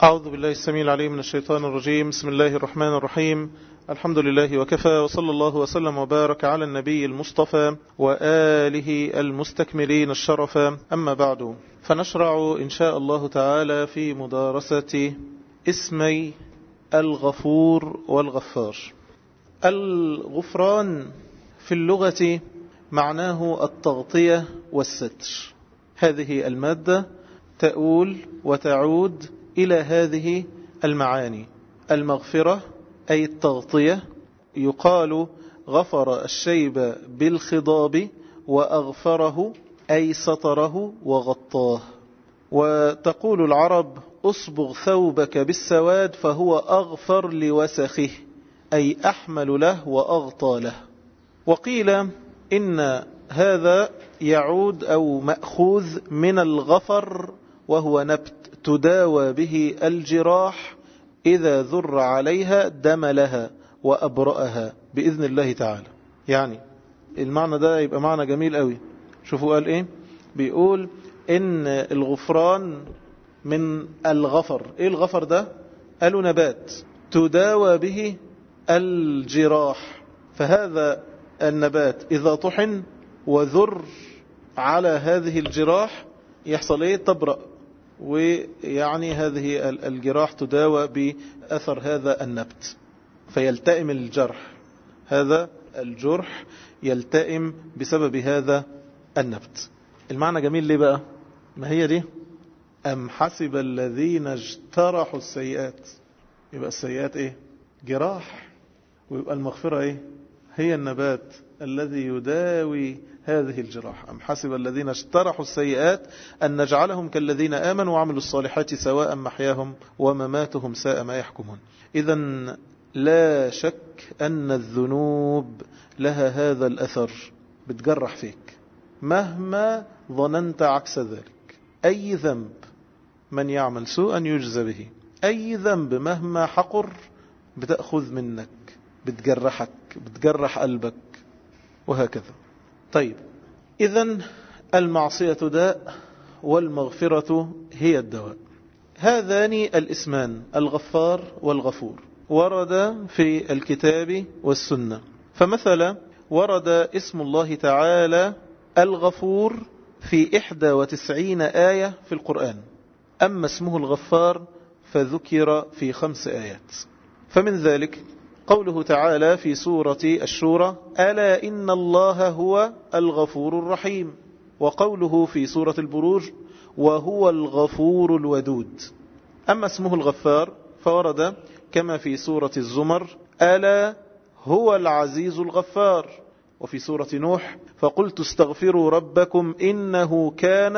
أعوذ بالله السميع العليم من الشيطان الرجيم. بسم الله الرحمن الرحيم. الحمد لله وكفى، وصلى الله وسلم وبارك على النبي المصطفى وآله المستكملين الشرفا. أما بعد، فنشرع إن شاء الله تعالى في مدارسة اسمي الغفور والغفار. الغفران في اللغة معناه التغطية والستر. هذه المادة تؤول وتعود إلى هذه المعاني. المغفرة أي التغطية، يقال غفر الشيب بالخضاب، وأغفره أي ستره وغطاه. وتقول العرب أصبغ ثوبك بالسواد فهو أغفر لوسخه، أي أحمل له وأغطى له. وقيل إن هذا يعود أو مأخوذ من الغفر، وهو نبت تداوى به الجراح إذا ذر عليها دملها وأبرأها بإذن الله تعالى. يعني المعنى ده يبقى معنى جميل قوي. شوفوا قال إيه؟ بيقول إن الغفران من الغفر. إيه الغفر ده؟ قالوا نبات تداوى به الجراح، فهذا النبات إذا طحن وذر على هذه الجراح يحصل إيه؟ تبرأ، ويعني هذه الجراح تداوى بأثر هذا النبت فيلتئم الجرح. هذا الجرح يلتئم بسبب هذا النبت. المعنى جميل ليه بقى؟ ما هي دي أم حسب الذين اجترحوا السيئات. يبقى السيئات إيه؟ جراح. ويبقى المغفرة إيه؟ هي النبات الذي يداوي هذه الجراح. أم حسب الذين اجترحوا السيئات أن نجعلهم كالذين آمنوا وعملوا الصالحات سواء محياهم ومماتهم ساء ما يحكمون. إذن لا شك أن الذنوب لها هذا الأثر، بتجرح فيك مهما ظننت عكس ذلك. أي ذنب من يعمل سوءا يجزى به، أي ذنب مهما حقر بتأخذ منك، بتجرحك، بتجرح قلبك، وهكذا. طيب، إذن المعصية داء والمغفرة هي الدواء. هذان الاسمان الغفار والغفور ورد في الكتاب والسنة. فمثلا ورد اسم الله تعالى الغفور في 91 آية في القرآن، أما اسمه الغفار فذكر في 5 آيات. فمن ذلك قوله تعالى في سورة الشورى ألا إن الله هو الغفور الرحيم، وقوله في سورة البروج وهو الغفور الودود. أما اسمه الغفار فورد كما في سورة الزمر ألا هو العزيز الغفار، وفي سورة نوح فقلت استغفروا ربكم إنه كان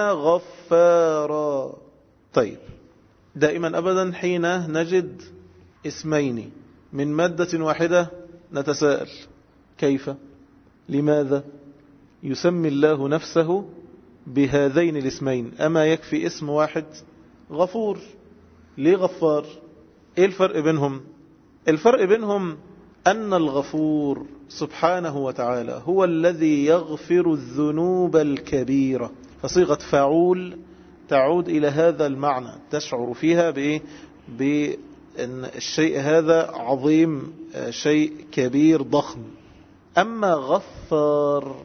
غفارا. طيب، دائما أبدا حين نجد اسمين من مادة واحدة نتساءل كيف؟ لماذا يسمي الله نفسه بهذين الاسمين؟ أما يكفي اسم واحد غفور؟ ليه غفار؟ إيه الفرق بينهم؟ الفرق بينهم أن الغفور سبحانه وتعالى هو الذي يغفر الذنوب الكبيرة، فصيغة فاعول تعود إلى هذا المعنى، تشعر فيها بإيه؟ أن الشيء هذا عظيم، شيء كبير ضخم. أما غفار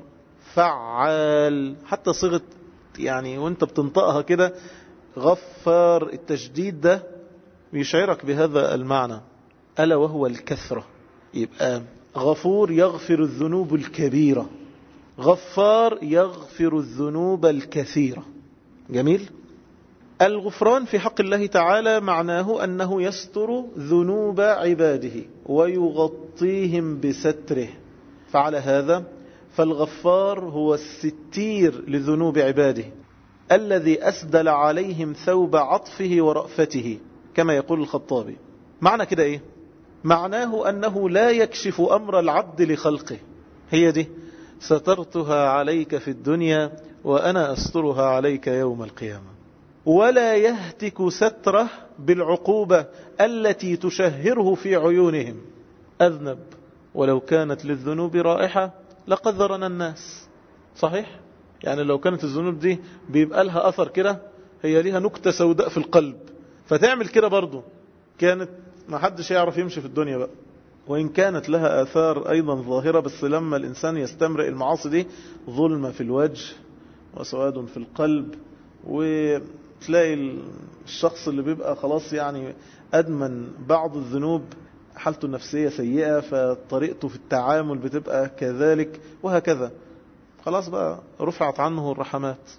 فعال، حتى صيغة يعني وانت بتنطقها كده غفار، التشديد ده يشعرك بهذا المعنى، ألا وهو الكثرة. يبقى غفور يغفر الذنوب الكبيرة، غفار يغفر الذنوب الكثيرة. جميل. الغفران في حق الله تعالى معناه أنه يستر ذنوب عباده ويغطيهم بستره. فعلى هذا فالغفار هو الستير لذنوب عباده الذي أسدل عليهم ثوب عطفه ورأفته، كما يقول الخطابي. معنى كده إيه؟ معناه أنه لا يكشف أمر العبد لخلقه. هي دي سترتها عليك في الدنيا وأنا أسترها عليك يوم القيامة. ولا يهتك ستره بالعقوبة التي تشهره في عيونهم. أذنب ولو كانت للذنوب رائحة لقذرنا الناس. صحيح؟ يعني لو كانت الذنوب دي بيبقى لها أثر كده، هي لها نكتة سوداء في القلب، فتعمل كده برضو كانت ما حدش يعرف يمشي في الدنيا بقى، وإن كانت لها آثار أيضا ظاهرة، بس لما الإنسان يستمرئ المعاصي دي ظلمة في الوجه وسواد في القلب، وتلاقي الشخص اللي بيبقى خلاص يعني أدمن بعض الذنوب حالته النفسية سيئة، فطريقته في التعامل بتبقى كذلك، وهكذا خلاص بقى رفعت عنه الرحمات.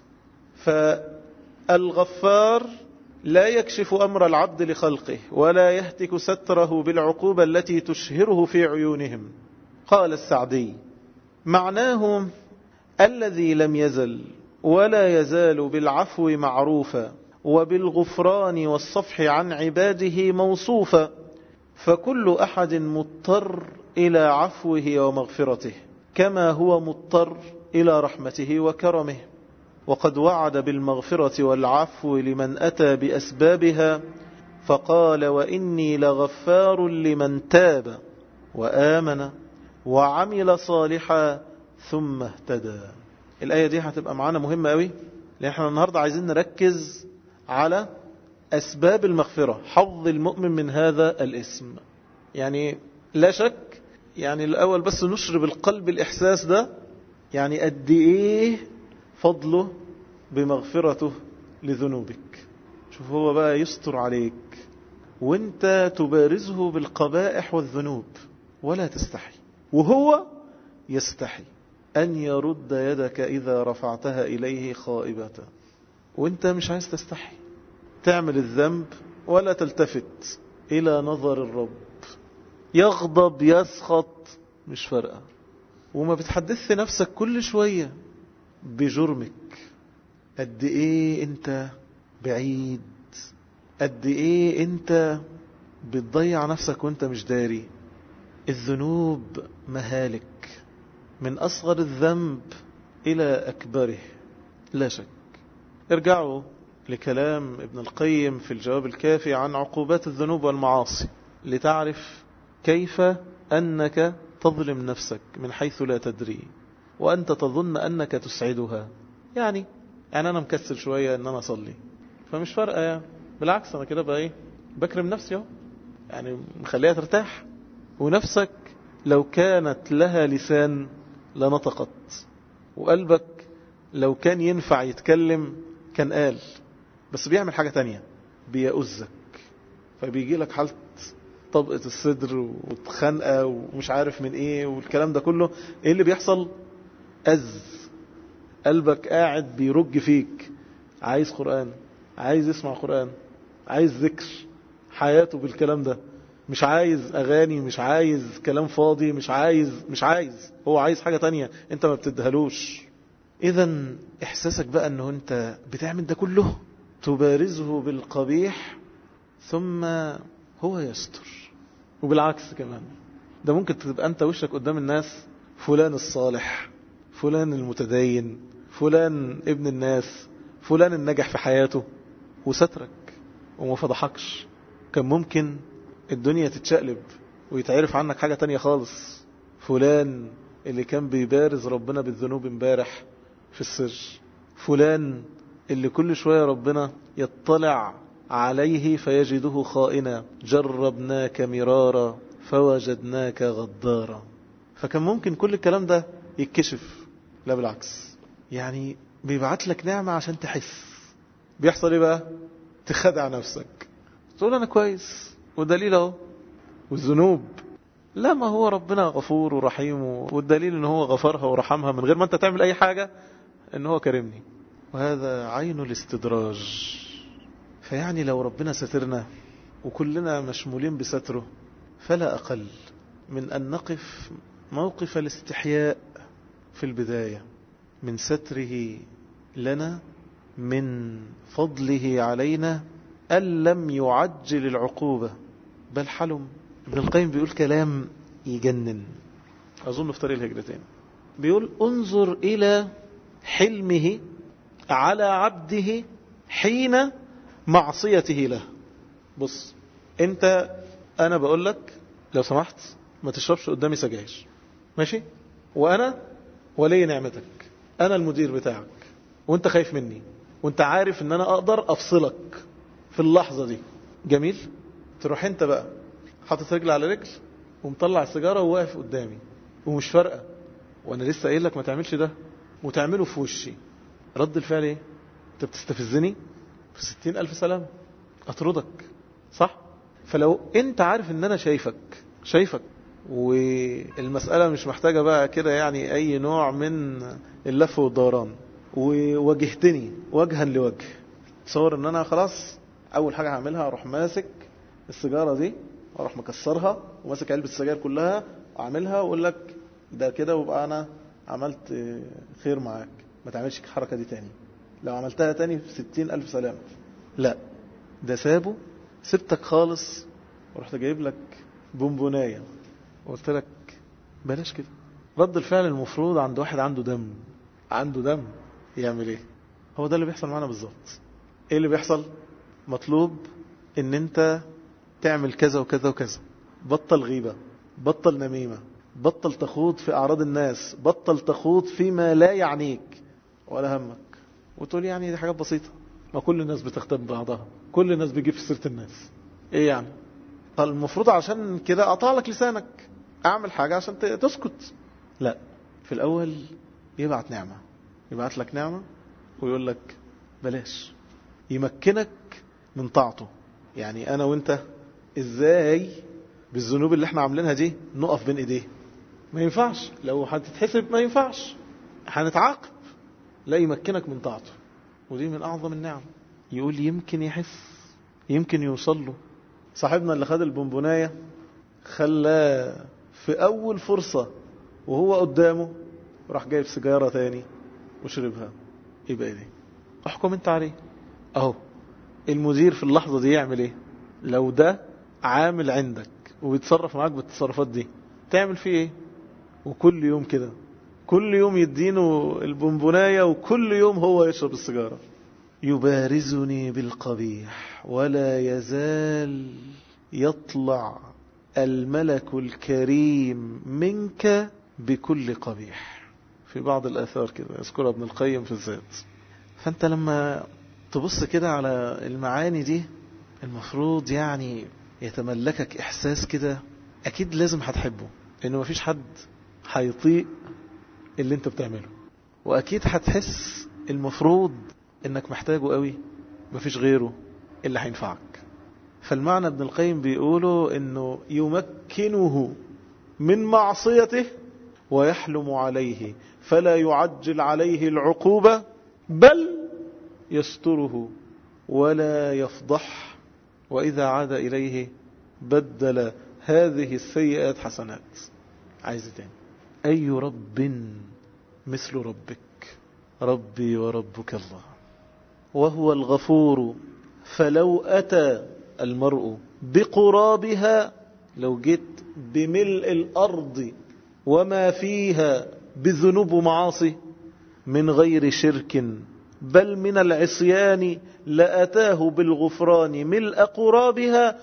فالغفار لا يكشف أمر العبد لخلقه ولا يهتك ستره بالعقوبة التي تشهره في عيونهم. قال السعدي: معناه الذي لم يزل ولا يزال بالعفو معروفا وبالغفران والصفح عن عباده موصوفا، فكل أحد مضطر إلى عفوه ومغفرته كما هو مضطر إلى رحمته وكرمه. وقد وعد بالمغفرة والعفو لمن أتى بأسبابها، فقال: وإني لغفار لمن تاب وآمن وعمل صالحا ثم اهتدى. الآية دي هتبقى معانا مهمة قوي، لأن احنا النهاردة عايزين نركز على أسباب المغفرة، حظ المؤمن من هذا الاسم. يعني لا شك، يعني الأول بس نشر بالقلب الإحساس ده، يعني قد إيه فضله بمغفرته لذنوبك. شوف هو بقى يستر عليك وانت تبارزه بالقبائح والذنوب ولا تستحي، وهو يستحي أن يرد يدك إذا رفعتها إليه خائبة، وانت مش عايز تستحي تعمل الذنب ولا تلتفت إلى نظر الرب. يغضب يسخط مش فارقة، وما بتحدث نفسك كل شوية بجرمك، قد ايه انت بعيد، قد ايه انت بتضيع نفسك وانت مش داري. الذنوب مهالك من أصغر الذنب إلى أكبره لا شك. ارجعوا لكلام ابن القيم في الجواب الكافي عن عقوبات الذنوب والمعاصي لتعرف كيف أنك تظلم نفسك من حيث لا تدري، وأنت تظن أنك تسعدها. يعني أنا مكسل شوية أن أنا أصلي فمش فارقة، يعني بالعكس أنا كده بقى إيه، بكرم نفسي اهو، يعني مخليها ترتاح. ونفسك لو كانت لها لسان لنطقت، وقلبك لو كان ينفع يتكلم كان قال، بس بيعمل حاجة تانية، بيأذك، فبيجي لك حالة طبقة الصدر وتخنقة ومش عارف من ايه والكلام ده كله. ايه اللي بيحصل؟ قلبك قاعد بيرج فيك، عايز قرآن، عايز يسمع قرآن، عايز ذكر، حياته بالكلام ده، مش عايز أغاني، مش عايز كلام فاضي، مش عايز هو عايز حاجة تانية انت ما بتدهلوش. إذن إحساسك بقى أنه أنت بتعمل ده كله تبارزه بالقبيح ثم هو يستر. وبالعكس كمان، ده ممكن تبقى أنت وشك قدام الناس فلان الصالح، فلان المتدين، فلان ابن الناس، فلان النجح في حياته، وسترك وما فضحكش. كان ممكن الدنيا تتشقلب ويتعرف عنك حاجة تانية خالص. فلان اللي كان بيبارز ربنا بالذنوب امبارح في السر، فلان اللي كل شوية ربنا يطلع عليه فيجده خائنا، جربناك مرارا فوجدناك غدارا. فكان ممكن كل الكلام ده يتكشف، لا بالعكس، يعني بيبعت لك نعمة عشان تحس. بيحصل ايه بقى؟ تخدع نفسك، تقول انا كويس، ودليل اهو. والذنوب لا، ما هو ربنا غفور ورحيم، والدليل ان هو غفرها ورحمها من غير ما انت تعمل اي حاجة، ان هو كرمني. وهذا عين الاستدراج. فيعني لو ربنا سترنا وكلنا مشمولين بستره، فلا أقل من أن نقف موقف الاستحياء في البداية من ستره لنا، من فضله علينا، أن لم يعجل العقوبة بل حلم. ابن القيم بيقول كلام يجنن، أظن في طريق الهجرتين، بيقول: انظر إلى حلمه على عبده حين معصيته له. بص أنا بقول لك لو سمحت ما تشربش قدامي سجاير، ماشي؟ وأنا ولي نعمتك، أنا المدير بتاعك، وأنت خايف مني، وأنت عارف أن أنا أقدر أفصلك في اللحظة دي، جميل. تروح انت بقى حاطط رجل على رجل ومطلع السيجارة وواقف قدامي ومش فارقة، وانا لسه قايل لك ما تعملش ده وتعمله في وشي، رد الفعل ايه؟ انت بتستفزني في 60,000 سلامة، اطردك، صح؟ فلو انت عارف ان انا شايفك والمسألة مش محتاجة بقى كده يعني اي نوع من اللف والدوران، وواجهتني وجها لوجه، تصور ان انا خلاص اول حاجة هعملها اروح ماسك السيجارة دي واروح مكسرها وماسك علبة السجاير كلها واعملها واقول لك ده كده، وابقى انا عملت خير معاك، ما تعملش الحركة دي تاني. لو عملتها تاني في 60,000 سلامة. لا، ده سبتك خالص ورحت جايب لك بونبوناية وقلت لك بلاش كده. رد الفعل المفروض عند واحد عنده دم يعمل ايه؟ هو ده اللي بيحصل معنا بالظبط. ايه اللي بيحصل؟ مطلوب ان انت تعمل كذا وكذا وكذا، بطل غيبة، بطل نميمة، بطل تخوض في أعراض الناس، بطل تخوض فيما لا يعنيك ولا همك، وتقول يعني دي حاجات بسيطة، ما كل الناس بتختم بعضها، كل الناس بيجيب في سيرة الناس، ايه يعني؟ المفروض عشان كده أقطع لك لسانك، أعمل حاجة عشان تسكت. لا، في الأول يبعت لك نعمة ويقول لك بلاش، يمكنك من طاعته. يعني أنا وإنت إزاي بالذنوب اللي احنا عاملينها دي نقف بين إيديه؟ ما ينفعش، لو هتتحسب ما ينفعش، هنتعاقب. لا، يمكنك من طاعته، ودي من أعظم النعم. يقول يمكن يحس، يمكن يوصل له. صاحبنا اللي خد البونبوناية خلاه في أول فرصة وهو قدامه راح جايب سيجارة تاني وشربها، يبقى ايه دي؟ احكم انت عليه. اهو المدير في اللحظة دي يعمل ايه؟ لو ده عامل عندك وبيتصرف معاك بالتصرفات دي تعمل فيه ايه؟ وكل يوم كده، كل يوم يدينه البونبوناية وكل يوم هو يشرب السيجارة. يبارزني بالقبيح ولا يزال يطلع الملك الكريم منك بكل قبيح. في بعض الآثار كده يذكرها ابن القيم في الذات. فأنت لما تبص كده على المعاني دي المفروض يعني يتملكك إحساس كده، أكيد لازم هتحبه، لأنه مفيش حد هيطيق اللي انت بتعمله، وأكيد هتحس المفروض انك محتاجه قوي، مفيش غيره اللي هينفعك. فالمعنى ابن القيم بيقوله انه يمكنه من معصيته ويحلم عليه فلا يعجل عليه العقوبة، بل يستره ولا يفضح، وإذا عاد إليه بدل هذه السيئات حسنات. عايز تاني؟ أي رب مثل ربك؟ ربي وربك الله، وهو الغفور. فلو أتى المرء بقرابها، لو جيت بملء الأرض وما فيها بذنوب ومعاصي من غير شرك بل من العصيان، لأتاه بالغفران ملء قرابها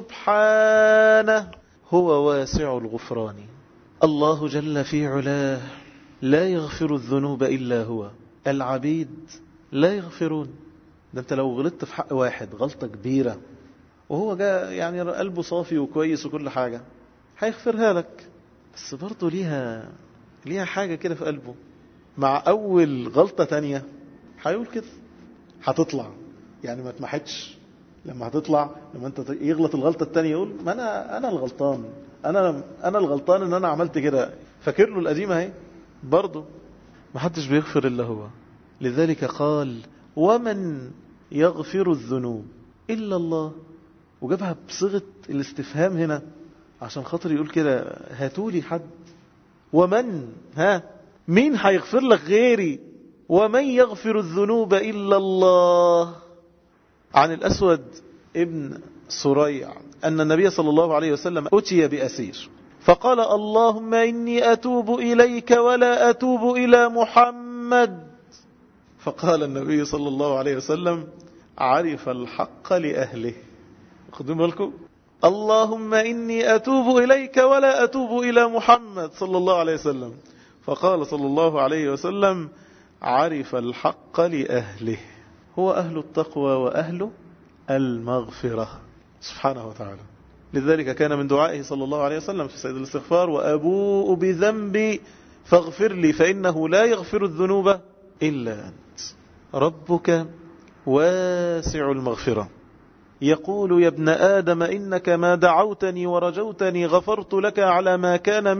سبحانه، هو واسع الغفران. الله جل في علاه لا يغفر الذنوب إلا هو، العبيد لا يغفرون. ده انت لو غلطت في حق واحد غلطة كبيرة وهو جاء يعني قلبه صافي وكويس وكل حاجة هيغفرها لك، بس برضه ليها حاجة كده في قلبه. مع أول غلطة تانية هيقول كده، هتطلع يعني ما تمحتش. لما هتطلع، لما انت يغلط الغلطة التانية يقول ما أنا الغلطان، أنا الغلطان إن أنا عملت كده. فاكر له القديمة اهي برضه ما حدش بيغفر إلا هو. لذلك قال ومن يغفر الذنوب إلا الله، وجابها بصيغة الاستفهام هنا عشان خاطر يقول كده هاتولي حد. ومن مين هيغفر لك غيري؟ ومن يغفر الذنوب إلا الله. عن الأسود ابن سريع أن النبي صلى الله عليه وسلم أتي بأسير فقال اللهم إني أتوب إليك ولا أتوب إلى محمد. فقال النبي صلى الله عليه وسلم عرف الحق لأهله. خذوا بالكم، اللهم إني أتوب إليك ولا أتوب إلى محمد صلى الله عليه وسلم. فقال صلى الله عليه وسلم عرف الحق لأهله، هو أهل التقوى وأهل المغفرة. سبحانه وتعالى. لذلك كان من دعائه صلى الله عليه وسلم في سيد الاستغفار: وأبوء بذنبي فاغفر لي فإنه لا يغفر الذنوب إلا أنت. ربك واسع المغفرة، يقول: يا ابن آدم إنك ما دعوتني ورجوتني غفرت لك على ما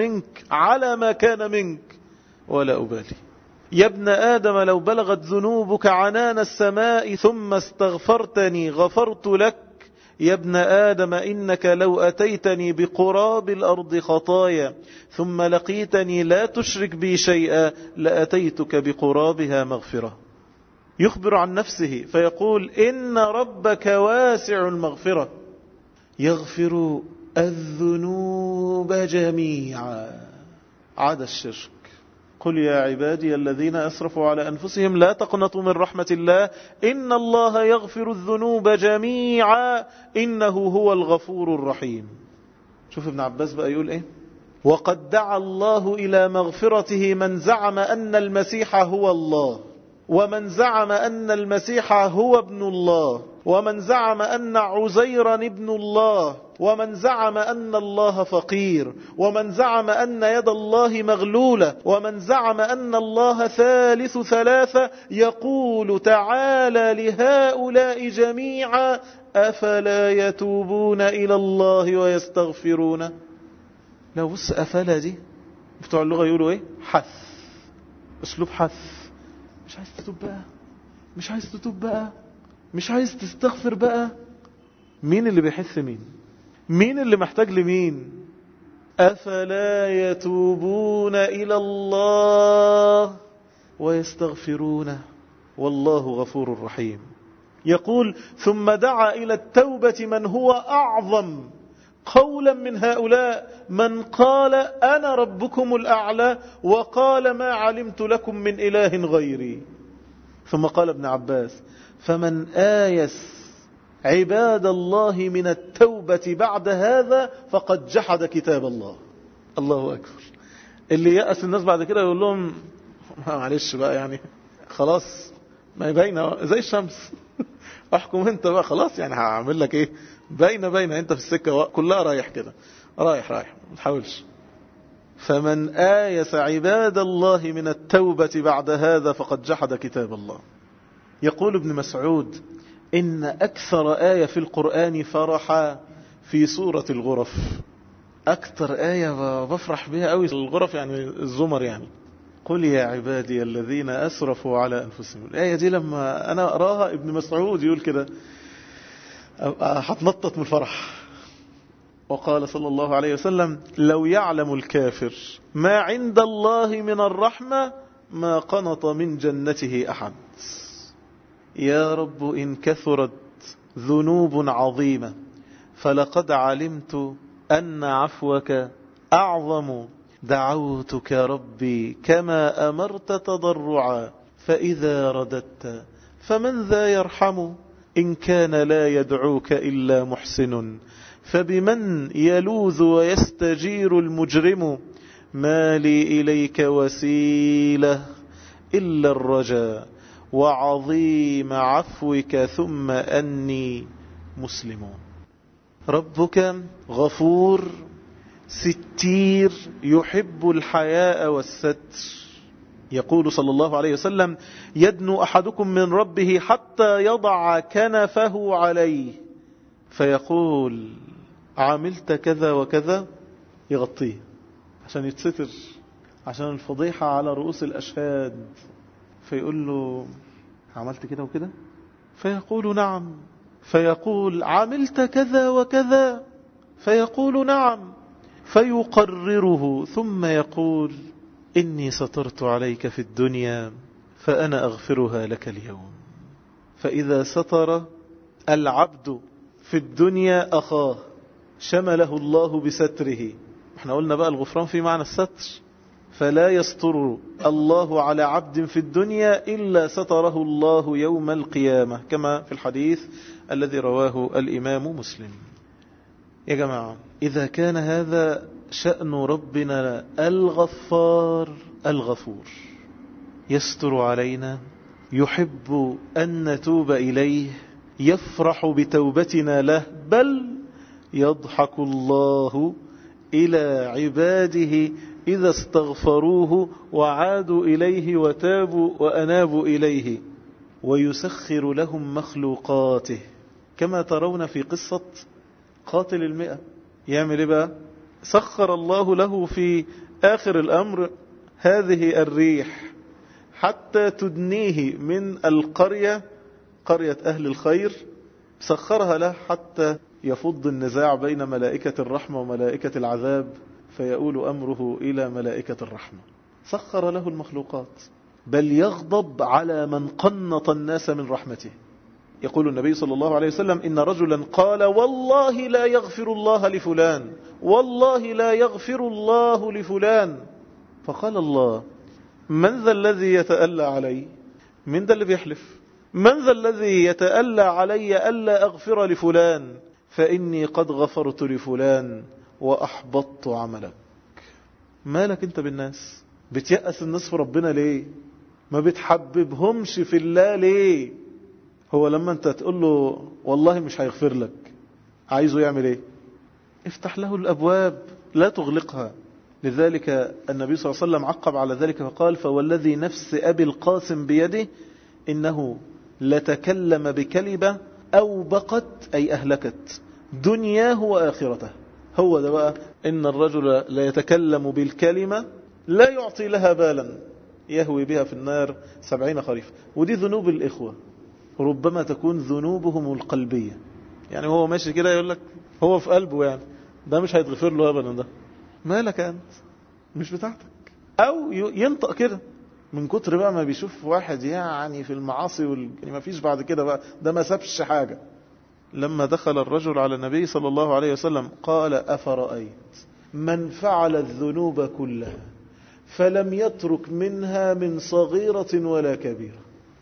كان منك ولا أبالي. يا ابن آدم لو بلغت ذنوبك عنان السماء ثم استغفرتني غفرت لك. يا ابن آدم إنك لو أتيتني بقراب الأرض خطايا ثم لقيتني لا تشرك بي شيئا لأتيتك بقرابها مغفرة. يخبر عن نفسه فيقول: إن ربك واسع المغفرة، يغفر الذنوب جميعا عدا الشرك. قل يا عبادي الذين أسرفوا على أنفسهم لا تقنطوا من رحمة الله إن الله يغفر الذنوب جميعا إنه هو الغفور الرحيم. شوف ابن عباس بقى يقول إيه: وقد دعا الله إلى مغفرته من زعم أن المسيح هو الله، ومن زعم أن المسيح هو ابن الله، ومن زعم أن عزيرا ابن الله، ومن زعم أن الله فقير، ومن زعم أن يد الله مغلولة، ومن زعم أن الله ثالث ثلاثة، يقول تعالى لهؤلاء جميعا: أفلا يتوبون إلى الله ويستغفرون. لو بص أفلا دي بتوع اللغة يقولوا إيه؟ حث، أسلوب حث. مش عايز تتوب بقى، مش عايز تتوب بقى، مش عايز تستغفر بقى. مين اللي بيحث مين؟ مين اللي محتاج لمين؟ أفلا يتوبون إلى الله ويستغفرون والله غفور رحيم. يقول: ثم دعا إلى التوبة من هو أعظم قولا من هؤلاء، من قال أنا ربكم الأعلى وقال ما علمت لكم من إله غيري. ثم قال ابن عباس: فمن آيس عباد الله من التوبة بعد هذا فقد جحد كتاب الله. الله أكبر. اللي يأس الناس بعد كده يقول لهم معلش بقى، يعني خلاص ما يبين زي الشمس احكم انت بقى، خلاص يعني هعمل لك ايه، باين انت في السكة كلها رايح كده، رايح ما تحاولش. فمن آيس عباد الله من التوبة بعد هذا فقد جحد كتاب الله. يقول ابن مسعود: إن أكثر آية في القرآن فرحا في سورة الغرف. أكثر آية بفرح بها قوي الغرف، يعني الزمر. يعني قل يا عبادي الذين أسرفوا على أنفسهم. الآية دي لما أنا أراها ابن مسعود يقول كده هتنطط من الفرح. وقال صلى الله عليه وسلم: لو يعلم الكافر ما عند الله من الرحمة ما قنط من جنته أحد. يا رب إن كثرت ذنوب عظيمة فلقد علمت أن عفوك أعظم، دعوتك ربي كما أمرت تضرعا، فإذا رددت فمن ذا يرحم، إن كان لا يدعوك إلا محسن، فبمن يلوذ ويستجير المجرم، ما لي إليك وسيلة إلا الرجاء وعظيم عفوك ثم أني مسلم. ربك غفور ستير يحب الحياء والستر. يقول صلى الله عليه وسلم: يدنو أحدكم من ربه حتى يضع كنفه عليه فيقول: عملت كذا وكذا، يغطيه عشان يتستر، عشان الفضيحة على رؤوس الأشهاد. فيقول له: عملت كده وكده؟ فيقول: نعم. فيقول: عملت كذا وكذا؟ فيقول: نعم. فيقرره ثم يقول: إني سترت عليك في الدنيا فأنا أغفرها لك اليوم. فإذا ستر العبد في الدنيا أخاه شمله الله بستره. احنا قلنا بقى الغفران في معنى الستر، فلا يستر الله على عبد في الدنيا إلا ستره الله يوم القيامة، كما في الحديث الذي رواه الإمام مسلم. يا جماعة، إذا كان هذا شأن ربنا الغفار الغفور، يستر علينا، يحب أن نتوب إليه، يفرح بتوبتنا له، بل يضحك الله إلى عباده إذا استغفروه وعادوا إليه وتابوا وأنابوا إليه، ويسخر لهم مخلوقاته، كما ترون في قصة قاتل 100. يعمل إيه بقى؟ سخر الله له في آخر الأمر هذه الريح حتى تدنيه من القرية، قرية أهل الخير، سخرها له حتى يفض النزاع بين ملائكة الرحمة وملائكة العذاب، فيؤول أمره إلى ملائكة الرحمة. سخر له المخلوقات، بل يغضب على من قنط الناس من رحمته. يقول النبي صلى الله عليه وسلم: إن رجلا قال: والله لا يغفر الله لفلان، والله لا يغفر الله لفلان. فقال الله: من ذا الذي يتألى علي؟ من ذا اللي بيحلف؟ من ذا الذي يتألى علي ألا أغفر لفلان؟ فإني قد غفرت لفلان وأحبطت عملك. مالك انت بالناس؟ بتيأس الناس في ربنا ليه؟ ما بتحببهمش في الله ليه؟ هو لما انت تقول له والله مش هيغفر لك، عايزه يعمل ايه؟ افتح له الأبواب، لا تغلقها. لذلك النبي صلى الله عليه وسلم عقب على ذلك فقال: فوالذي نفس أبي القاسم بيده إنه لتكلم بكلمة أوبقت، أي أهلكت دنياه وآخرته. هو ده بقى، إن الرجل لا يتكلم بالكلمة لا يعطي لها بالا يهوي بها في النار 70 خريف. ودي ذنوب الإخوة، ربما تكون ذنوبهم القلبية. يعني هو ماشي كده يقول لك هو في قلبه يعني ده مش هيتغفر له أبدا، ده مالك أنت؟ مش بتاعتك. أو ينطق كده من كتر بقى ما بيشوف واحد يعني في المعاصي ما فيش بعد كده بقى، ده ما سابش حاجة. لما دخل الرجل على النبي صلى الله عليه وسلم قال: أفرأيت من فعل الذنوب كلها فلم يترك منها من صغيرة ولا كبيرة،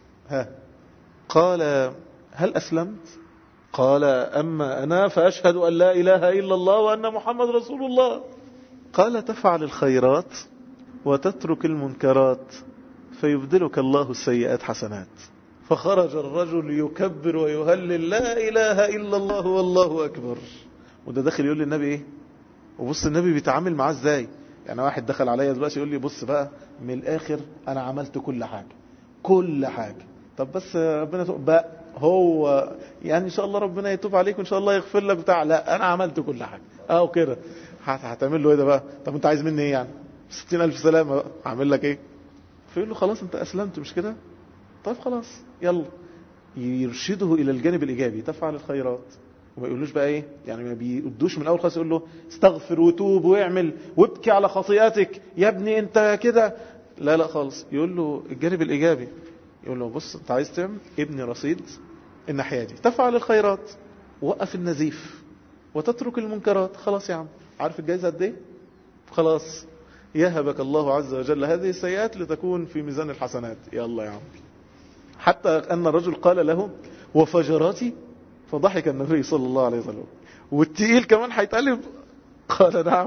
قال: هل أسلمت؟ قال: أما أنا فأشهد أن لا إله إلا الله وأن محمد رسول الله. قال: تفعل الخيرات وتترك المنكرات فيبدلك الله السيئات حسنات. فخرج الرجل يكبر ويهلل: لا إله إلا الله والله أكبر. وده داخل يقول للنبي إيه؟ وبص النبي بيتعامل معاه إزاي. يعني واحد دخل عليا دلوقتي يقول لي: بص بقى من الآخر أنا عملت كل حاجة كل حاجة. طب بس ربنا يتوب بقى، هو يعني إن شاء الله ربنا يتوب عليك وإن شاء الله يغفر لك بتاع. لا أنا عملت كل حاجة كده. هتعمل له إيه ده بقى؟ طب أنت عايز مني إيه يعني؟ 60,000 سلامة بقى، هعمل لك إيه؟ فيقول له: خلاص أنت أسلمت مش كده؟ طيب خلاص يلا. يرشده إلى الجانب الإيجابي: تفعل الخيرات. وما يقولوش بقى إيه يعني، ما بيقدوش من أول خالص يقول له استغفر وتوب واعمل وابكي على خطيئتك يا ابني أنت كده. لا لا خالص، يقول له الجانب الإيجابي، يقول له: بص أنت عايز تعمل ابني رصيد الناحية دي، تفعل الخيرات، وقف النزيف، وتترك المنكرات. خلاص يا عم، عارف الجايزة قد ايه؟ خلاص يهبك الله عز وجل هذه السيئات لتكون في ميزان الحسنات. يلا يا عم. حتى أن الرجل قال له: وفجراتي؟ فضحك النبي صلى الله عليه وسلم: والتقيل كمان هيتقلب؟ قال: نعم.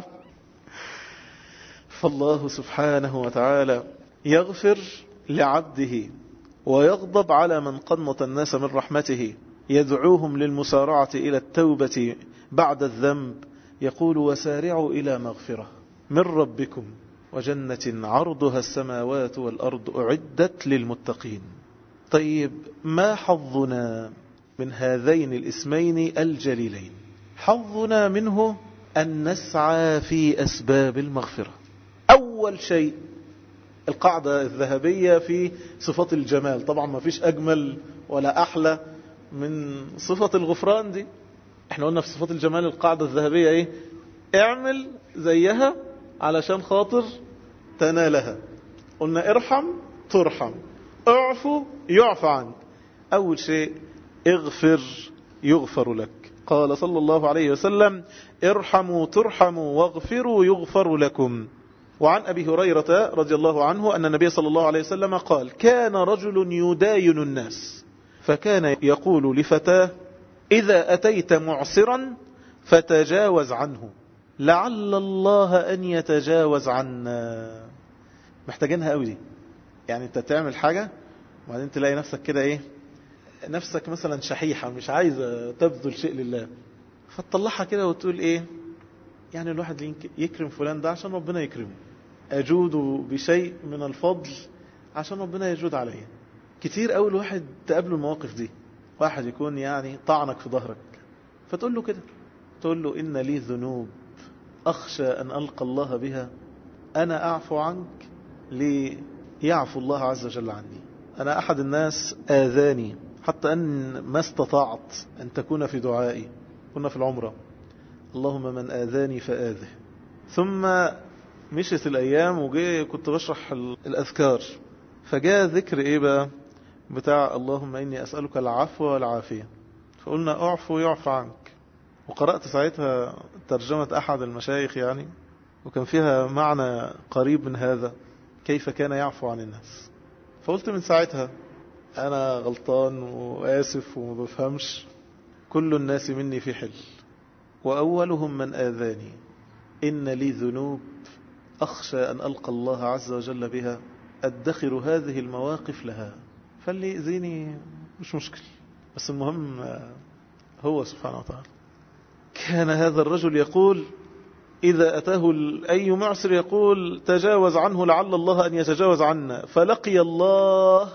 فالله سبحانه وتعالى يغفر لعبده ويغضب على من قنط الناس من رحمته، يدعوهم للمسارعة إلى التوبة بعد الذنب. يقول: وسارعوا إلى مغفرة من ربكم وجنة عرضها السماوات والأرض أعدت للمتقين. طيب ما حظنا من هذين الاسمين الجليلين؟ حظنا منه أن نسعى في أسباب المغفرة. أول شيء القاعدة الذهبية في صفات الجمال، طبعا ما فيش أجمل ولا أحلى من صفة الغفران دي. احنا قلنا في صفات الجمال القاعدة الذهبية ايه؟ اعمل زيها علشان خاطر تنالها. قلنا ارحم ترحم، اعفو يعفى عنك. أول شيء اغفر يغفر لك. قال صلى الله عليه وسلم: ارحموا ترحموا واغفروا يغفر لكم. وعن أبي هريرة رضي الله عنه أن النبي صلى الله عليه وسلم قال: كان رجل يداين الناس فكان يقول لفتاه: إذا أتيت معسرا فتجاوز عنه لعل الله أن يتجاوز عنا. محتاجينها قوي دي. يعني انت تعمل حاجة وبعدين تلاقي نفسك كده ايه، نفسك مثلا شحيحة مش عايزة تبذل شيء لله، فتطلعها كده وتقول ايه يعني الواحد يكرم فلان ده عشان ربنا يكرمه، أجود بشيء من الفضل عشان ربنا يجود عليه. كتير قوي الواحد تقابله المواقف دي، واحد يكون يعني طعنك في ظهرك، فتقول له كده، تقول له إن لي ذنوب أخشى أن ألقى الله بها، أنا أعفو عنك ليعفو الله عز وجل عني. أنا أحد الناس آذاني حتى أن ما استطعت أن تكون في دعائي. كنا في العمرة، اللهم من آذاني فآذه. ثم مشت الأيام وجي كنت بشرح الأذكار، فجاء ذكر إيه بقى بتاع اللهم إني أسألك العفو والعافية، فقلنا أعفو يعفى عنك. وقرأت ساعتها ترجمة أحد المشايخ يعني، وكان فيها معنى قريب من هذا، كيف كان يعفو عن الناس. فقلت من ساعتها أنا غلطان وآسف وما بفهمش، كل الناس مني في حل وأولهم من آذاني، إن لي ذنوب أخشى أن ألقى الله عز وجل بها، أدخر هذه المواقف لها، فاللي يأذيني مش مشكل، بس المهم هو سبحانه وتعالى. كان هذا الرجل يقول إذا أتاه أي معسر يقول تجاوز عنه لعل الله أن يتجاوز عنا، فلقي الله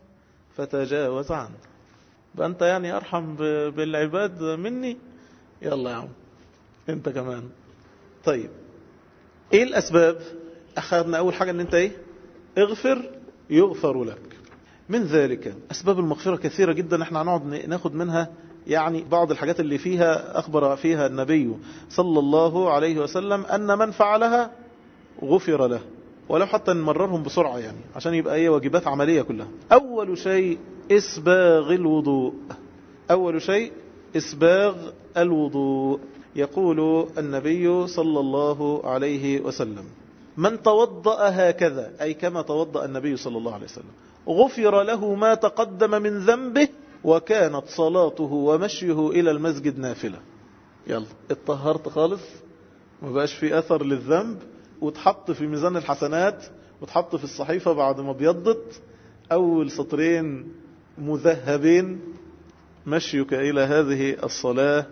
فتجاوز عنه. فأنت يعني أرحم بالعباد مني، يلا يا عم أنت كمان. طيب إيه الأسباب؟ أخذنا أول حاجة أن أنت إيه؟ اغفر يغفر لك. من ذلك أسباب المغفرة كثيرة جدا، احنا هنقعد ناخد منها يعني بعض الحاجات اللي فيها أخبر فيها النبي صلى الله عليه وسلم أن من فعلها غفر له، ولو حتى نمررهم بسرعة يعني عشان يبقى ايه واجبات عملية كلها. أول شيء إسباغ الوضوء، أول شيء إسباغ الوضوء. يقول النبي صلى الله عليه وسلم من توضأ هكذا، أي كما توضأ النبي صلى الله عليه وسلم، غفر له ما تقدم من ذنبه وكانت صلاته ومشيه إلى المسجد نافلة. يلا اتطهرت خالص، ما بقاش في أثر للذنب، وتحط في ميزان الحسنات، وتحط في الصحيفة بعد ما بيضت أول سطرين مذهبين، مشيك إلى هذه الصلاة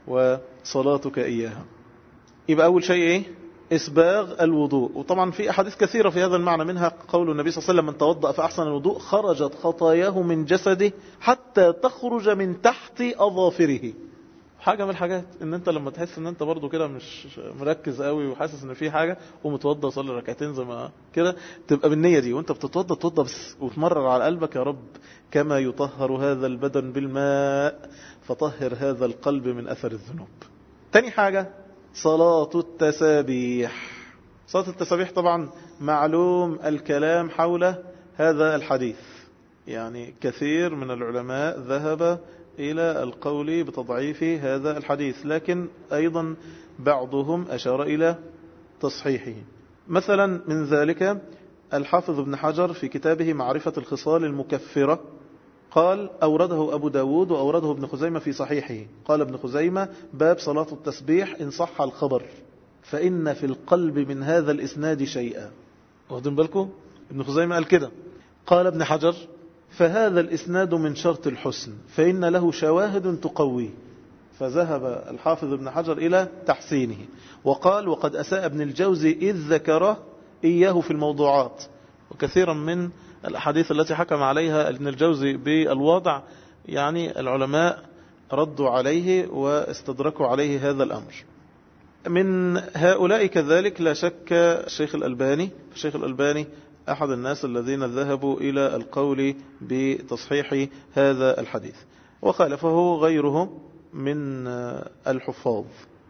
وصلاتك إياها. يبقى أول شيء إيه؟ إسباغ الوضوء. وطبعا في أحاديث كثيرة في هذا المعنى، منها قول النبي صلى الله عليه وسلم من توضأ فأحسن الوضوء خرجت خطاياه من جسده حتى تخرج من تحت أظافره. حاجة من الحاجات ان انت لما تحس ان انت برضو كده مش مركز قوي وحاسس ان في حاجة، ومتوضى صلي ركعتين زي ما كده، تبقى بالنية دي وانت بتتوضى توضى بس، وتمرر على قلبك يا رب كما يطهر هذا البدن بالماء فطهر هذا القلب من أثر الذنوب. تاني حاجة صلاة التسابيح. صلاة التسابيح طبعا معلوم الكلام حول هذا الحديث، يعني كثير من العلماء ذهب إلى القول بتضعيف هذا الحديث، لكن أيضا بعضهم أشار إلى تصحيحه. مثلا من ذلك الحافظ ابن حجر في كتابه معرفة الخصال المكفرة قال أورده أبو داود وأورده ابن خزيمة في صحيحه. قال ابن خزيمة باب صلاة التسبيح إن صح الخبر فإن في القلب من هذا الإسناد شيئا. واخدين بالكم؟ ابن خزيمة قال كده. قال ابن حجر فهذا الإسناد من شرط الحسن فإن له شواهد تقويه. فذهب الحافظ ابن حجر إلى تحسينه، وقال وقد أساء ابن الجوزي إذ ذكره إياه في الموضوعات. وكثيرا من الأحاديث التي حكم عليها ابن الجوزي بالوضع يعني العلماء ردوا عليه واستدركوا عليه هذا الأمر. من هؤلاء كذلك لا شك الشيخ الألباني. الشيخ الألباني أحد الناس الذين ذهبوا إلى القول بتصحيح هذا الحديث، وخالفه غيره من الحفاظ.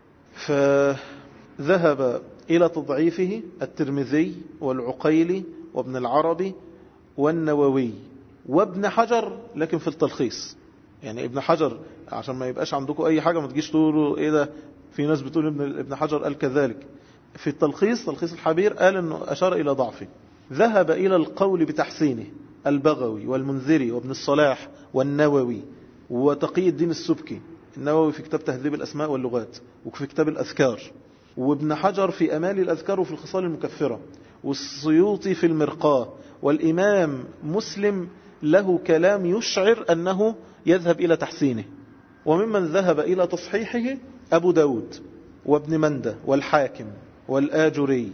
فذهب إلى تضعيفه الترمذي والعقيلي وابن العربي والنووي وابن حجر، لكن في التلخيص. يعني ابن حجر عشان ما يبقاش عندكم أي حاجة ما تجيش تقولوا إيه ده، في ناس بتقول ابن حجر قال كذلك. في التلخيص تلخيص الحبير قال أنه أشار إلى ضعفه. ذهب إلى القول بتحسينه البغوي والمنذري وابن الصلاح والنووي وتقي الدين السبكي. النووي في كتاب تهذيب الأسماء واللغات وفي كتاب الأذكار، وابن حجر في أمال الأذكار وفي الخصال المكفرة، والسيوطي في المرقاة، والإمام مسلم له كلام يشعر أنه يذهب إلى تحسينه. وممن ذهب إلى تصحيحه أبو داود وابن مندة والحاكم والآجري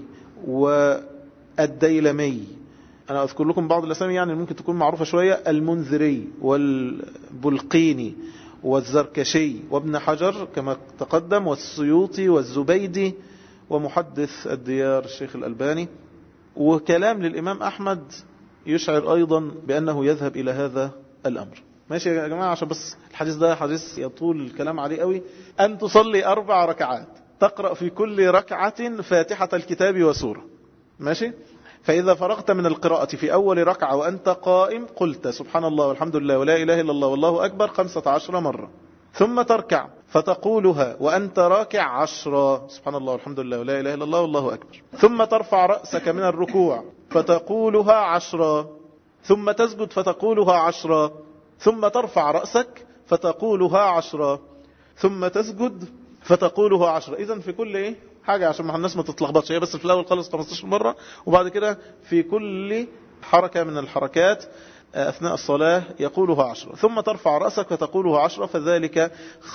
والديلمي. أنا أذكر لكم بعض الأسامي يعني ممكن تكون معروفة شوية: المنذري والبلقيني والزركشي وابن حجر كما تقدم، والسيوطي والزبيدي ومحدث الديار الشيخ الألباني. وكلام للإمام أحمد يشعر أيضا بأنه يذهب إلى هذا الأمر. ماشي يا جماعة؟ عشان بس الحديث ده حديث يطول الكلام عليه قوي. أن تصلي 4 ركعات تقرأ في كل ركعة فاتحة الكتاب وسورة. ماشي؟ فإذا فرغت من القراءة في أول ركعة وأنت قائم قلت سبحان الله والحمد لله ولا إله إلا الله والله أكبر 15 مرة، ثم تركع فتقولها وأنت راكع 10 سبحان الله والحمد لله ولا إله إلا الله والله أكبر، ثم ترفع رأسك من الركوع فتقولها 10، ثم تسجد فتقولها 10، ثم ترفع رأسك فتقولها 10، ثم تسجد فتقولها 10. إذن في كل حاجة عشان ما الناس ما تتلخبطش، هي بس في الأول خلص 15 مرة، وبعد كده في كل حركة من الحركات أثناء الصلاة يقولها 10، ثم ترفع رأسك فتقولها 10، فذلك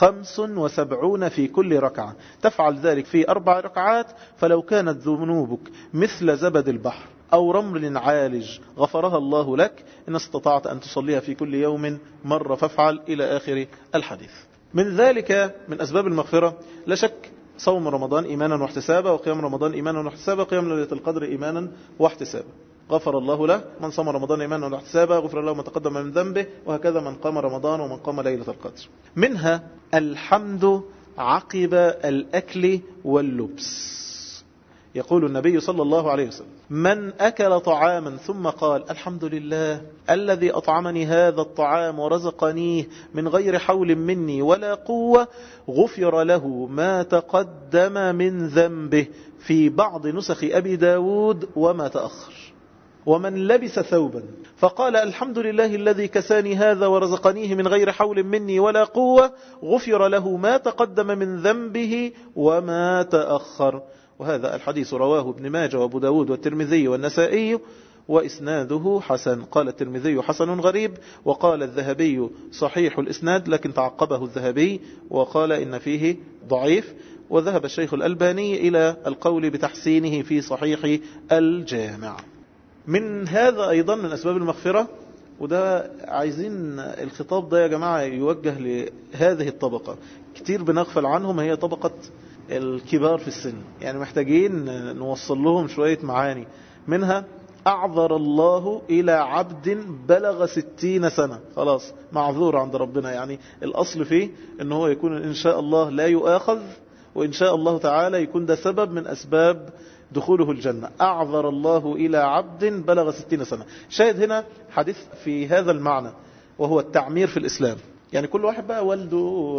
75 في كل ركعة. تفعل ذلك في 4 ركعات، فلو كانت ذنوبك مثل زبد البحر أو رمل عالج غفرها الله لك إن استطعت أن تصليها في كل يوم مرة فافعل إلى آخر الحديث. من ذلك من أسباب المغفرة لا شك صوم رمضان إيمانا واحتسابا، وقيام رمضان إيمانا واحتسابا، قيام ليلة القدر إيمانا واحتسابا. غفر الله له من صام رمضان إيمانا واحتسابا غفر له ما تقدم من ذنبه، وهكذا من قام رمضان ومن قام ليلة القدر. منها الحمد عقب الأكل واللبس. يقول النبي صلى الله عليه وسلم: من أكل طعاما ثم قال الحمد لله الذي أطعمني هذا الطعام ورزقنيه من غير حول مني ولا قوة غفر له ما تقدم من ذنبه، في بعض نسخ أبي داود وما تأخر. ومن لبس ثوبا فقال الحمد لله الذي كساني هذا ورزقنيه من غير حول مني ولا قوة غفر له ما تقدم من ذنبه وما تأخر. وهذا الحديث رواه ابن ماجه وابو داود والترمذي والنسائي وإسناده حسن. قال الترمذي حسن غريب، وقال الذهبي صحيح الإسناد، لكن تعقبه الذهبي وقال إن فيه ضعيف. وذهب الشيخ الألباني إلى القول بتحسينه في صحيح الجامع. من هذا أيضا من أسباب المغفرة، وده عايزين الخطاب ده يا جماعة يوجه لهذه الطبقة، كتير بنغفل عنهم، هي طبقة الكبار في السن، يعني محتاجين نوصل لهم شوية معاني. منها أعذر الله إلى عبد بلغ 60 سنة، خلاص معذور عند ربنا، يعني الأصل فيه أنه هو يكون إن شاء الله لا يؤاخذ، وإن شاء الله تعالى يكون ده سبب من أسباب دخوله الجنة. أعذر الله إلى عبد بلغ 60 سنة. شاهد هنا حديث في هذا المعنى، وهو التعمير في الإسلام. يعني كل واحد بقى والده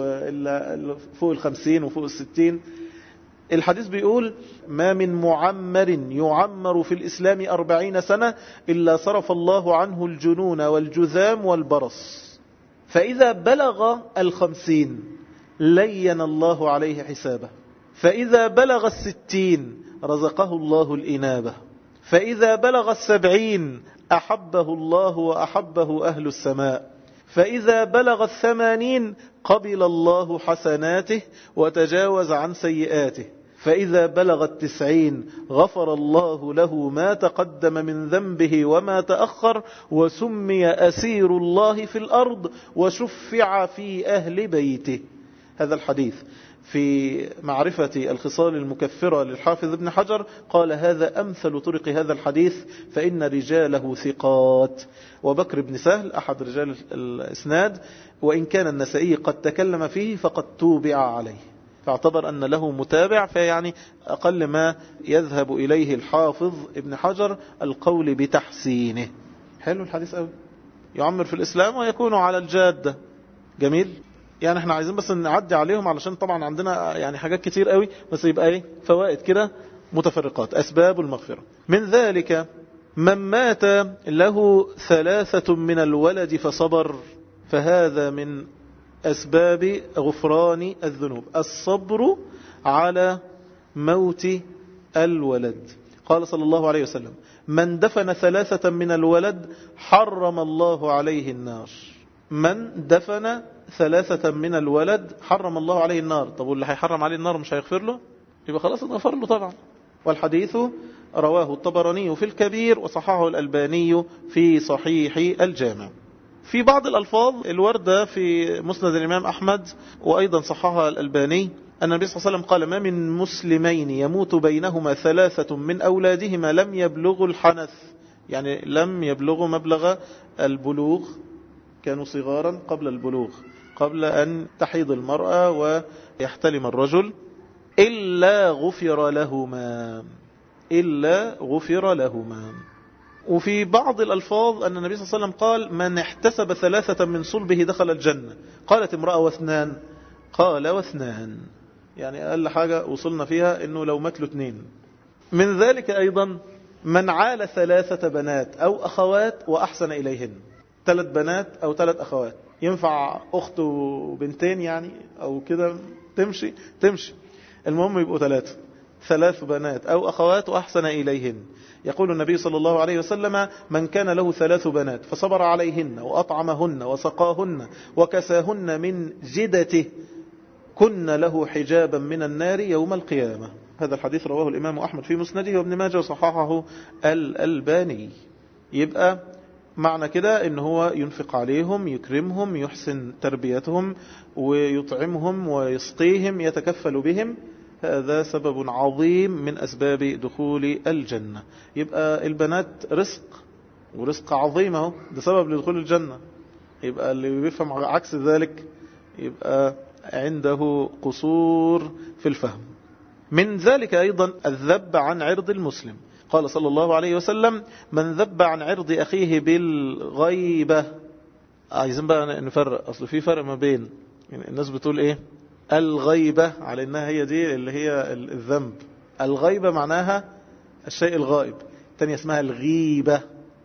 فوق 50 وفوق 60. الحديث بيقول: ما من معمر يعمر في الإسلام 40 سنة إلا صرف الله عنه الجنون والجذام والبرص، فإذا بلغ 50 لين الله عليه حسابه، فإذا بلغ 60 رزقه الله الإنابة، فإذا بلغ 70 أحبه الله وأحبه أهل السماء، فإذا بلغ 80 قبل الله حسناته وتجاوز عن سيئاته، فإذا بلغ 90 غفر الله له ما تقدم من ذنبه وما تأخر، وسمي أسير الله في الأرض وشفع في أهل بيته. هذا الحديث في معرفة الخصال المكفرة للحافظ ابن حجر قال: هذا أمثل طرق هذا الحديث فإن رجاله ثقات. وبكر بن سهل أحد رجال الإسناد، وإن كان النسائي قد تكلم فيه فقد توبع عليه، فاعتبر أن له متابع، فيعني أقل ما يذهب إليه الحافظ ابن حجر القول بتحسينه. حلو الحديث قوي، يعمر في الإسلام ويكون على الجادة. جميل. يعني احنا عايزين بس نعدي عليهم علشان طبعا عندنا يعني حاجات كتير قوي، بس يبقى فوائد كده متفرقات. أسباب المغفرة من ذلك: من مات له 3 من الولد فصبر، فهذا من أسباب غفران الذنوب، الصبر على موت الولد. قال صلى الله عليه وسلم: من دفن 3 من الولد حرم الله عليه النار. من دفن 3 من الولد حرم الله عليه النار. طب واللي هيحرم عليه النار مش هيغفر له؟ يبقى خلاص اتغفر له طبعا. والحديث رواه الطبراني في الكبير وصححه الألباني في صحيح الجامع. في بعض الألفاظ الوردة في مسند الإمام أحمد وأيضا صححها الألباني أن النبي صلى الله عليه وسلم قال: ما من مسلمين يموت بينهما 3 من أولادهما لم يبلغوا الحنث، يعني لم يبلغوا مبلغ البلوغ، كانوا صغارا قبل البلوغ، قبل أن تحيض المرأة ويحتلم الرجل، إلا غفر لهما، إلا غفر لهما. وفي بعض الألفاظ أن النبي صلى الله عليه وسلم قال: من احتسب 3 من صلبه دخل الجنة. قالت امرأة: و2؟ قال: و2. يعني أقل حاجة وصلنا فيها أنه لو مات له 2. من ذلك أيضا من عال 3 بنات أو أخوات وأحسن إليهن. 3 بنات أو 3 أخوات، ينفع أخت وبنتين يعني أو كده تمشي. المهم يبقوا 3 بنات أو أخوات وأحسن إليهن. يقول النبي صلى الله عليه وسلم: من كان له 3 بنات فصبر عليهن وأطعمهن وسقاهن وكساهن من جدته كن له حجابا من النار يوم القيامة. هذا الحديث رواه الإمام أحمد في مسنده وابن ماجه وصححه الألباني. يبقى معنى كده إن هو ينفق عليهم، يكرمهم، يحسن تربيتهم، ويطعمهم ويسقيهم، يتكفل بهم. هذا سبب عظيم من أسباب دخول الجنة. يبقى البنات رزق، ورزق عظيم اهو، ده سبب لدخول الجنة. يبقى اللي بيفهم عكس ذلك يبقى عنده قصور في الفهم. من ذلك أيضا الذب عن عرض المسلم. قال صلى الله عليه وسلم: من ذب عن عرض أخيه بالغيبة. عايزين بقى نفرق، أصل في فرق ما بين يعني الناس بتقول إيه الغيبة على إنها هي دي اللي هي الذنب. الغيبة معناها الشيء الغائب. الثانية اسمها الغيبة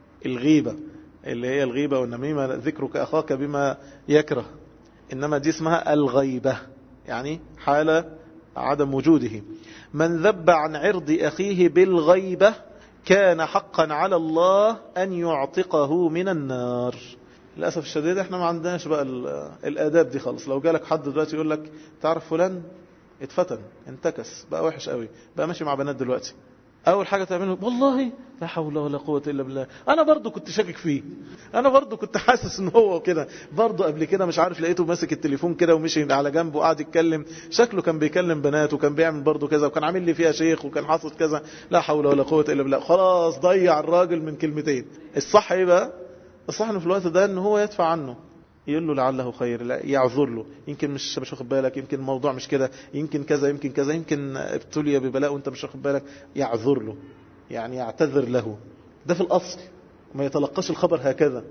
اللي هي الغيبة والنميمة، ذكرك أخاك بما يكره. إنما دي اسمها الغيبة، يعني حال عدم وجوده. من ذب عن عرض أخيه بالغيبة كان حقا على الله أن يعتقه من النار. للأسف الشديد احنا ما عندناش بقى الآداب دي خالص. لو جالك حد دلوقتي يقول لك: تعرف فلان اتفتن، انتكس، بقى وحش قوي، بقى ماشي مع بنات دلوقتي، اول حاجة تعمله: والله لا حول ولا قوة الا بالله، انا برضو كنت شاكك فيه، انا برضو كنت حاسس ان هو كده، برضو قبل كده مش عارف لقيته ماسك التليفون كده ومشي على جنبه وقعد يتكلم، شكله كان بيكلم بنات وكان بيعمل برضو كذا وكان عامل لي فيها شيخ وكان حاصل كذا، لا حول ولا قوة الا بالله. خلاص ضيع الراجل من كلمتين. الصح ايه بقى؟ الصح انه في الوقت ده ان هو يدفع عنه، يقول له لعله خير، لا يعذر له، يمكن مش واخد بالك، يمكن الموضوع مش كده، يمكن كذا يمكن كذا، يمكن ابتلي ببلاء وانت مش واخد بالك، يعذر له، يعني يعتذر له. ده في الأصل، ما يتلقاش الخبر هكذا،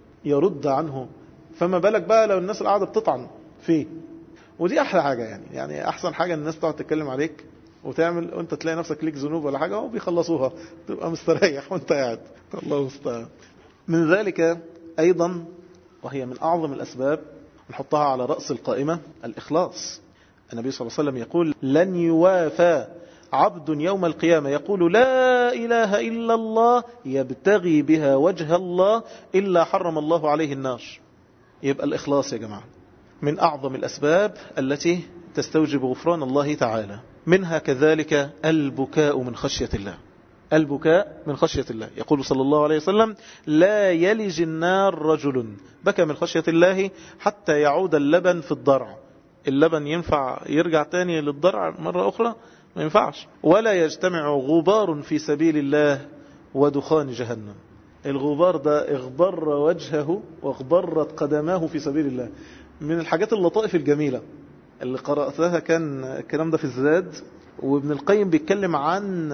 يرد عنه. فما بالك بقى لو الناس اللي قاعده بتطعن فيه. ودي احلى حاجه، يعني احسن حاجه الناس تقعد تتكلم عليك وتعمل وانت تلاقي نفسك ليك ذنوب ولا حاجه وبيخلصوها، تبقى مستريح وانت قاعد. الله المستعان. من ذلك ايضا، وهي من اعظم الاسباب نحطها على راس القائمه، الاخلاص. النبي صلى الله عليه وسلم يقول: لن يوافى عبد يوم القيامة يقول لا إله إلا الله يبتغي بها وجه الله إلا حرم الله عليه النار. يبقى الإخلاص يا جماعة من أعظم الأسباب التي تستوجب غفران الله تعالى. منها كذلك البكاء من خشية الله. البكاء من خشية الله. يقول صلى الله عليه وسلم: لا يلج النار رجل بكى من خشية الله حتى يعود اللبن في الضرع. اللبن ينفع يرجع تاني للضرع مرة أخرى؟ ما ينفعش. ولا يجتمع غبار في سبيل الله ودخان جهنم. الغبار ده اغبر وجهه واغبرت قدماه في سبيل الله. من الحاجات اللطائف الجميلة اللي قرأتها كان الكلام ده في الزاد، وابن القيم بيتكلم عن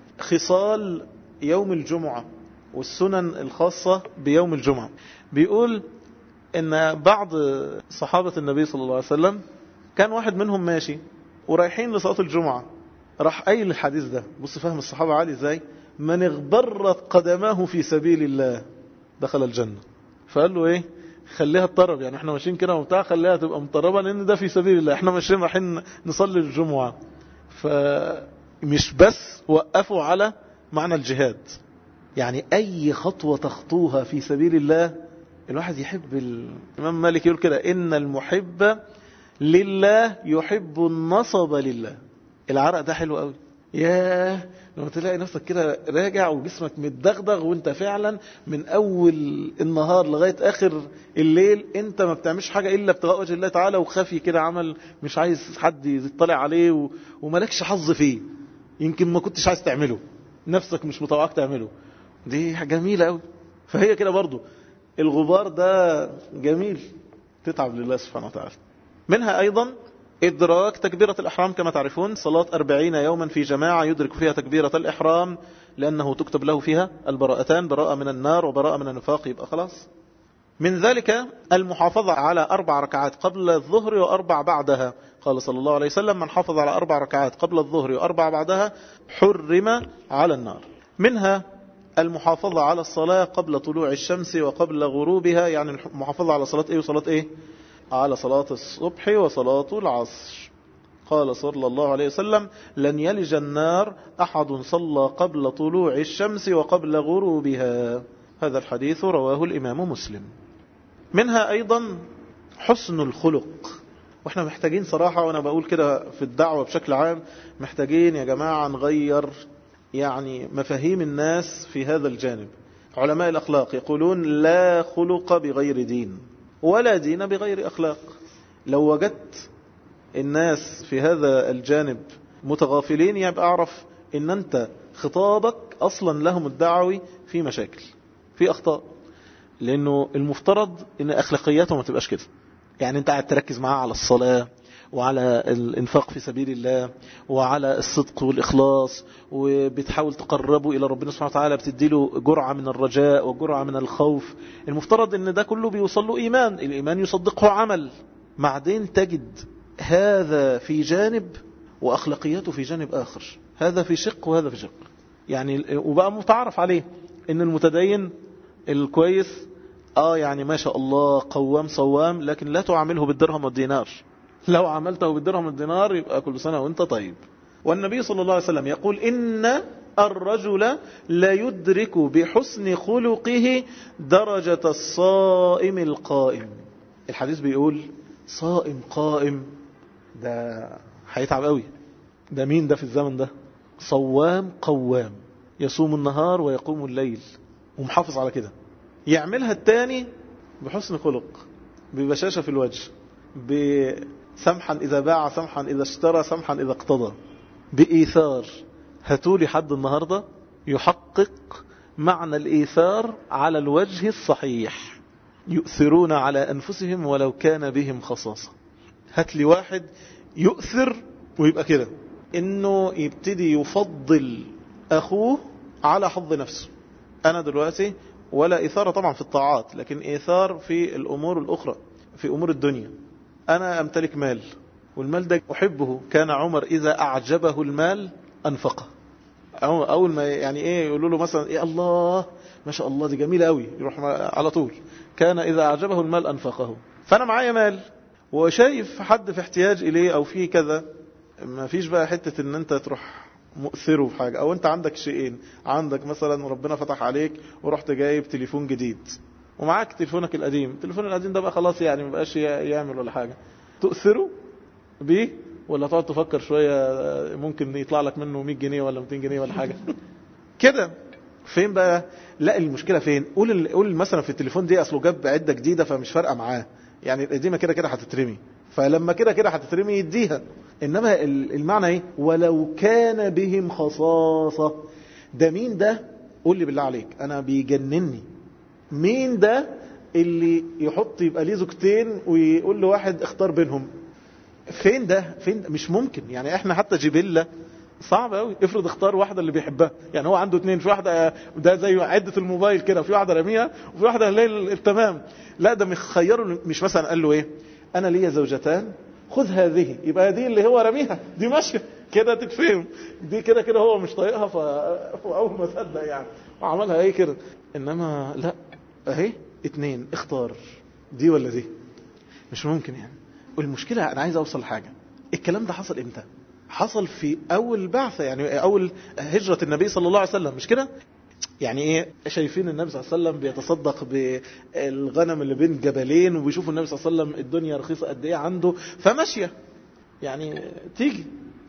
خصال يوم الجمعة والسنن الخاصة بيوم الجمعة. بيقول ان بعض صحابة النبي صلى الله عليه وسلم كان واحد منهم ماشي ورايحين لصلاة الجمعة، راح قايل الحديث ده. بص فهم الصحابة عالي ازاي: من اغبرت قدماه في سبيل الله دخل الجنة. فقال له ايه؟ خليها تطرب، يعني احنا ماشيين كده وبتاع، خليها تبقى مطربة لان ده في سبيل الله، احنا ماشيين رايحين نصلي الجمعة. فمش بس وقفوا على معنى الجهاد، يعني أي خطوة تخطوها في سبيل الله الواحد يحب. الإمام مالك يقول كده: إن المحب لله يحب النصب لله. العرق ده حلو قوي. ياه لما تلاقي نفسك كده راجع وجسمك متدغدغ، وانت فعلا من اول النهار لغاية اخر الليل انت ما بتعملش حاجة الا ابتغاء وجه الله تعالى، وخافي كده عمل مش عايز حد يطلع عليه وملكش حظ فيه، يمكن ما كنتش عايز تعمله، نفسك مش مطوعك تعمله. دي جميلة قوي. فهي كده برضو الغبار ده جميل، تتعب لله سبحانه وتعالى. منها ايضا إدراك تكبيرة الإحرام. كما تعرفون صلاة 40 يوما في جماعة يدرك فيها تكبيرة الإحرام، لأنه تكتب له فيها البراءتان، براءة من النار وبراءة من النفاق، يبقى خلاص. من ذلك المحافظة على 4 ركعات قبل الظهر و4 بعدها. قال صلى الله عليه وسلم: من حافظ على 4 ركعات قبل الظهر و4 بعدها حرم على النار. منها المحافظة على الصلاة قبل طلوع الشمس وقبل غروبها. يعني المحافظة على صلاة إيه وصلاة إيه؟ على صلاة الصبح وصلاة العصر. قال صلى الله عليه وسلم: لن يلج النار أحد صلى قبل طلوع الشمس وقبل غروبها. هذا الحديث رواه الإمام مسلم. منها أيضا حسن الخلق. واحنا محتاجين صراحة، وانا بقول كده في الدعوة بشكل عام، محتاجين يا جماعة نغير يعني مفاهيم الناس في هذا الجانب. علماء الأخلاق يقولون: لا خلق بغير دين، ولا دين بغير أخلاق. لو وجدت الناس في هذا الجانب متغافلين، يبقى أعرف إن أنت خطابك أصلا لهم الدعوي في مشاكل، في أخطاء. لأنه المفترض إن أخلاقياته ما تبقاش كده. يعني أنت قاعد تركز معاه على الصلاة وعلى الانفاق في سبيل الله وعلى الصدق والإخلاص، وبتحاول تقربه إلى ربنا سبحانه وتعالى، بتديله جرعة من الرجاء وجرعة من الخوف. المفترض ان ده كله بيوصل له إيمان، الإيمان يصدقه عمل. بعدين تجد هذا في جانب وأخلاقياته في جانب آخر، هذا في شق وهذا في شق. يعني وبقى متعرف عليه ان المتدين الكويس يعني ما شاء الله قوام صوام، لكن لا تعامله بالدرهم والدينار. لو عملته بالدرهم والدينار يبقى كل سنة وانت طيب. والنبي صلى الله عليه وسلم يقول: إن الرجل لا يدرك بحسن خلقه درجة الصائم القائم. الحديث بيقول صائم قائم ده هيتعب قوي. ده مين ده في الزمن ده؟ صوام قوام يصوم النهار ويقوم الليل ومحافظ على كده. يعملها التاني بحسن خلق، ببشاشة في الوجه، بسمحا إذا باع، سمحا إذا اشترى، سمحا إذا اقتضى، بإيثار. هاتولي حد النهاردة يحقق معنى الإيثار على الوجه الصحيح. يؤثرون على أنفسهم ولو كان بهم خصاصة. هات لي واحد يؤثر ويبقى كده، إنه يبتدي يفضل أخوه على حظ نفسه. أنا دلوقتي ولا إثارة طبعا في الطاعات، لكن إيثار في الأمور الأخرى، في أمور الدنيا. أنا أمتلك مال والمال ده أحبه. كان عمر إذا أعجبه المال أنفقه. أول ما يعني إيه يقولوا له مثلا إيه الله ما شاء الله دي جميلة قوي، يروح على طول. كان إذا أعجبه المال أنفقه. فأنا معايا مال وشايف حد في احتياج إليه أو فيه كذا، ما فيش بقى حتة إن أنت تروح مؤثره في حاجة. أو أنت عندك شيئين، عندك مثلا ربنا فتح عليك ورحت جايب تليفون جديد ومعاك تليفونك القديم. التليفون القديم ده بقى خلاص يعني ما بقاش يعمل ولا حاجة. تؤثره بيه ولا تقعد تفكر شوية ممكن يطلع لك منه 100 جنيه ولا 200 جنيه ولا حاجة كده؟ فين بقى؟ لا المشكلة فين؟ قول مثلا في التليفون دي أصله جاب عدة جديدة فمش فارقة معاه، يعني القديمة كده كده هتترمي، فلما كده كده هتترمي يديها. إنما المعنى إيه؟ ولو كان بهم خصاصة. ده مين ده؟ قول لي بالله عليك، أنا بيجنني. مين ده اللي يحط يبقى ليه زوجتين ويقول له واحد اختار بينهم؟ فين ده؟ فين؟ مش ممكن. يعني احنا حتى جبلة صعب قوي. افرض اختار واحدة اللي بيحبها، يعني هو عنده 2، في واحدة ده زي عدة الموبايل كده، في واحدة رميها وفي واحدة التمام. لا ده مخيره، مش مثلا قال له ايه انا ليا زوجتان خذ هذه، يبقى دي اللي هو رميها دي ماشية كده تتفهم، دي كده كده هو مش طايقها فاول ما صدق يعني وعملها ايه كده. انما لا، اهي 2 اختار دي ولا دي، مش ممكن يعني. والمشكلة انا عايز اوصل لحاجة. الكلام ده حصل امتى؟ حصل في اول بعثة، يعني اول هجرة النبي صلى الله عليه وسلم، مش كده؟ يعني ايه؟ شايفين النبي صلى الله عليه وسلم بيتصدق بالغنم اللي بين جبلين، وبيشوفوا النبي صلى الله عليه وسلم الدنيا رخيصة قد ايه عنده، فماشية يعني تيجي.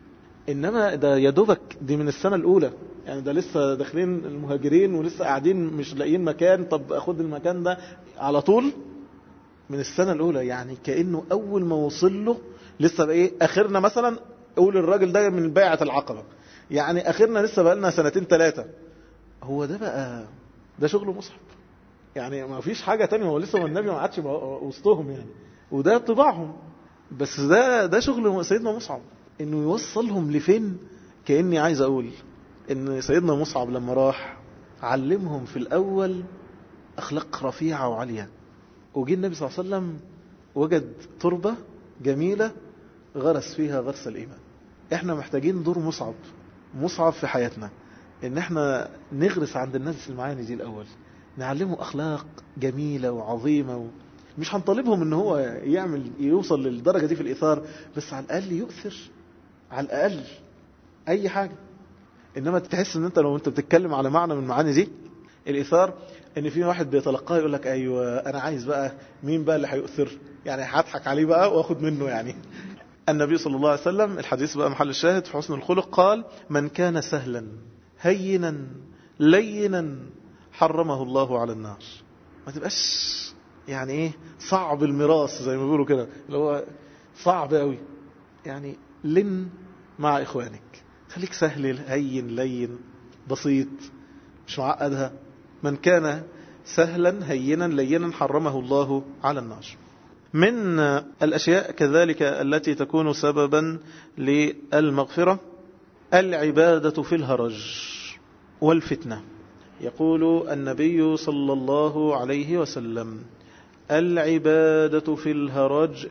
انما ده يا دوبك دي من السنة الاولى، يعني ده لسه داخلين المهاجرين ولسه قاعدين مش لاقيين مكان، طب اخد المكان ده على طول من السنة الاولى. يعني كأنه اول ما وصل له لسه بقى ايه، اخرنا مثلا قول الراجل ده من بيعة العقبة، يعني اخرنا لسه بقى لنا 2-3 سنين. هو ده بقى ده شغل مصعب، يعني ما فيش حاجة تانية، هو لسه النبي ما قعدش وسطهم يعني، وده طباعهم. بس ده شغل سيدنا مصعب، انه يوصلهم لفين. كأني عايز اقول ان سيدنا مصعب لما راح علمهم في الاول اخلاق رفيعة وعالية، وجي النبي صلى الله عليه وسلم وجد تربة جميلة غرس فيها غرس الإيمان. احنا محتاجين دور مصعب في حياتنا، ان احنا نغرس عند الناس المعاني دي الاول، نعلمه اخلاق جميلة وعظيمة مش هنطالبهم ان هو يوصل للدرجة دي في الايثار، بس على الاقل يؤثر، على الاقل اي حاجة. انما تحس ان انت لو انت بتتكلم على معنى من معاني دي الايثار، ان في واحد بيتلقاه يقول لك ايوه انا عايز بقى مين بقى اللي هيؤثر، يعني هضحك عليه بقى واخد منه يعني. النبي صلى الله عليه وسلم الحديث بقى محل الشاهد في حسن الخلق، قال من كان سهلا هينا لينا حرمه الله على النار. ما تبقاش يعني ايه صعب المراس زي ما بيقولوا كده، اللي هو صعب قوي، يعني لن مع اخوانك، خليك سهل هين لين بسيط مش معقدها. من كان سهلا هينا لينا حرمه الله على النار. من الأشياء كذلك التي تكون سببا للمغفرة العبادة في الهرج والفتنة. يقول النبي صلى الله عليه وسلم العبادة في الهرج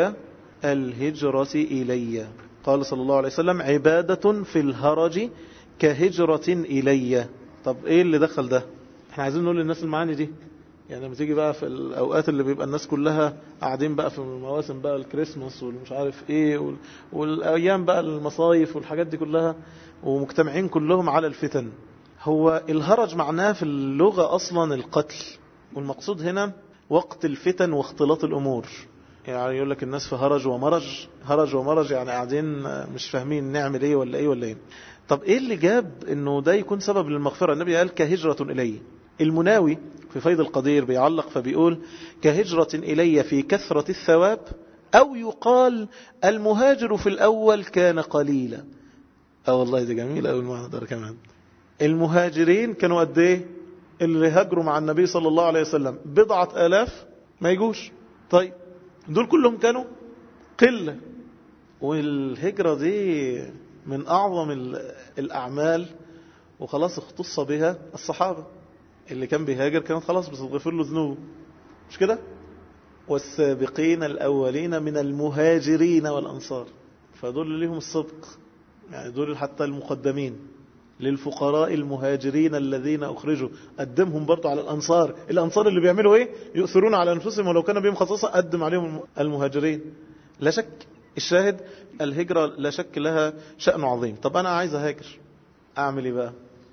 كالهجرة إلي. قال صلى الله عليه وسلم عبادة في الهرج كهجرة إلي. طب إيه اللي دخل ده؟ احنا عايزين نقول للناس المعاني دي، يعني لما تيجي بقى في الأوقات اللي بيبقى الناس كلها قاعدين بقى في مواسم بقى الكريسماس والمش عارف ايه والأيام بقى المصايف والحاجات دي كلها، ومجتمعين كلهم على الفتن. هو الهرج معناه في اللغة أصلا القتل، والمقصود هنا وقت الفتن واختلاط الأمور. يعني يقول لك الناس في هرج ومرج يعني قاعدين مش فاهمين نعمل ايه ولا ايه ولا ايه. طب ايه اللي جاب انه ده يكون سبب للمغفرة؟ النبي قال كهجرة إليه. المناوي في فيض القدير بيعلق فبيقول كهجرة إلي في كثرة الثواب، أو يقال المهاجر في الأول كان قليلا. والله دي جميلة أول المعنى ده كمان. المهاجرين كانوا قد ايه؟ اللي هاجروا مع النبي صلى الله عليه وسلم 10,000 ما يجوش. طيب دول كلهم كانوا قلة، والهجرة دي من أعظم الأعمال، وخلاص اختص بها الصحابة. اللي كان بيهاجر كانت خلاص بتغفر له ذنوبه، مش كده؟ والسابقين الأولين من المهاجرين والأنصار، فدول لهم الصدق، يعني دول حتى المقدمين للفقراء المهاجرين الذين أخرجوا، قدمهم برضو على الأنصار اللي بيعملوا ايه؟ يؤثرون على أنفسهم ولو كان بهم خصاصة، قدم عليهم المهاجرين. لا شك الشاهد الهجرة لا شك لها شأن عظيم. طب أنا عايز أهاجر أعمل ايه بقى؟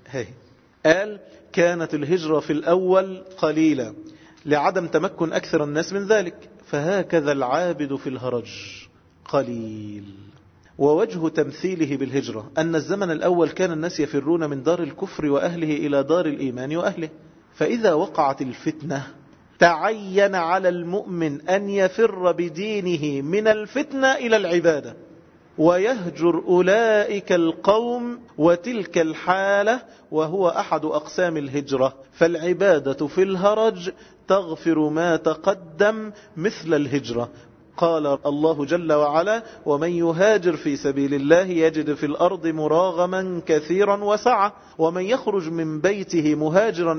قال كانت الهجرة في الأول قليلة لعدم تمكن أكثر الناس من ذلك، فهكذا العابد في الهرج قليل. ووجه تمثيله بالهجرة أن الزمن الأول كان الناس يفرون من دار الكفر وأهله إلى دار الإيمان وأهله، فإذا وقعت الفتنة تعين على المؤمن أن يفر بدينه من الفتنة إلى العبادة، ويهجر أولئك القوم وتلك الحالة، وهو أحد أقسام الهجرة. فالعبادة في الهرج تغفر ما تقدم مثل الهجرة. قال الله جل وعلا ومن يهاجر في سبيل الله يجد في الأرض مراغما كثيرا وسعة، ومن يخرج من بيته مهاجرا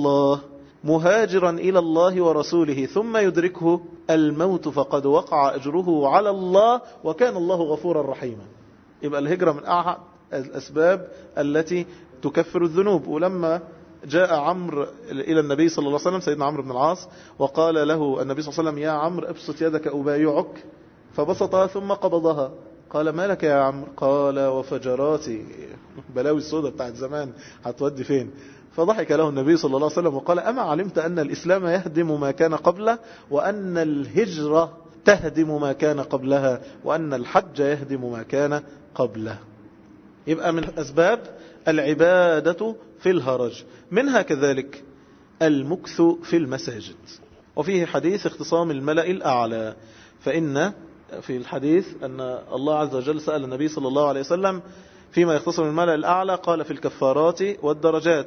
إلى الله ورسوله ثم يدركه الموت فقد وقع أجره على الله وكان الله غفورا رحيما. يبقى الهجرة من أحد الأسباب التي تكفر الذنوب. ولما جاء عمرو إلى النبي صلى الله عليه وسلم، سيدنا عمرو بن العاص، وقال له النبي صلى الله عليه وسلم يا عمرو ابسط يدك أبايعك، فبسطها ثم قبضها، قال ما لك يا عمرو؟ قال وفجراتي، بلاوي السودة بتاعت زمان هتودي فين؟ فضحك له النبي صلى الله عليه وسلم وقال أما علمت أن الإسلام يهدم ما كان قبله، وأن الهجرة تهدم ما كان قبلها، وأن الحج يهدم ما كان قبله. يبقى من أسباب العبادة في الهرج. منها كذلك المكث في المساجد، وفيه حديث اختصام الملأ الأعلى. فإن في الحديث أن الله عز وجل سأل النبي صلى الله عليه وسلم فيما يختصم الملأ الأعلى، قال في الكفارات والدرجات.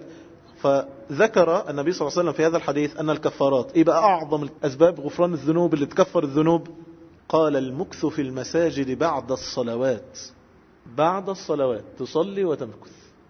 فذكر النبي صلى الله عليه وسلم في هذا الحديث أن الكفارات يبقى أعظم أسباب غفران الذنوب اللي تكفر الذنوب. قال المكث في المساجد بعد الصلوات، بعد الصلوات تصلي وتمكث،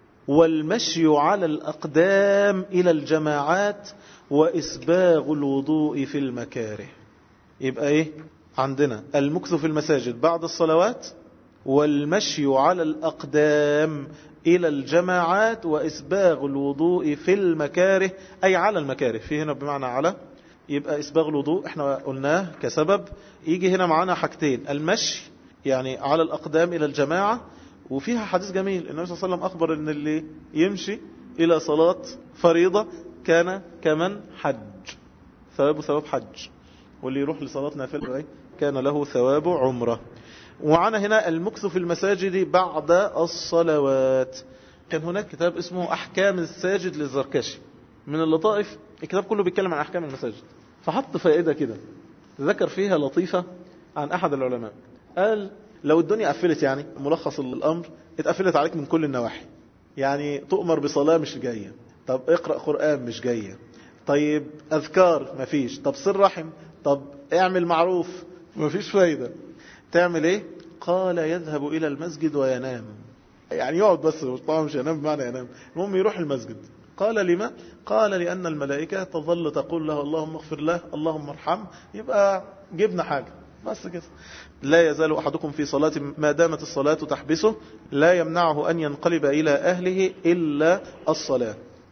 والمشي على الأقدام إلى الجماعات، وإسباغ الوضوء في المكاره. يبقى إيه عندنا؟ المكث في المساجد بعد الصلوات، والمشي على الأقدام إلى الجماعات، وإسباغ الوضوء في المكاره، أي على المكاره. في هنا بمعنى على، يبقى إسباغ الوضوء احنا قلناه كسبب. يجي هنا معنا حاجتين، المشي يعني على الأقدام إلى الجماعة، وفيها حديث جميل النبي صلى الله عليه وسلم أخبر أن اللي يمشي إلى صلاة فريضة كان كمن حج، ثواب حج، واللي يروح لصلاة نافلة كان له ثواب عمره. وعنا هنا المكث في المساجد بعد الصلوات. كان هناك كتاب اسمه أحكام الساجد للزركشي، من اللطائف الكتاب كله بيتكلم عن أحكام المساجد، فحط فائدة كده ذكر فيها لطيفة عن أحد العلماء. قال لو الدنيا قفلت، يعني ملخص الأمر اتقفلت عليك من كل النواحي، يعني تؤمر بصلاة مش جاية، طب اقرأ قرآن مش جاية، طيب أذكار مفيش، طب صل رحم، طب اعمل معروف، مفيش فايدة، تعمل ايه؟ قال يذهب إلى المسجد وينام، يعني يقعد بس، طبعا مش ينام بمعنى ينام، المهم يروح المسجد. قال لما؟ قال لأن الملائكة تظل تقول له اللهم اغفر له، اللهم ارحمه. يبقى جبنا حاجة بس كده. لا يزال أحدكم في صلاة ما دامت الصلاة تحبسه، لا يمنعه أن ينقلب إلى أهله إلا الصلاة.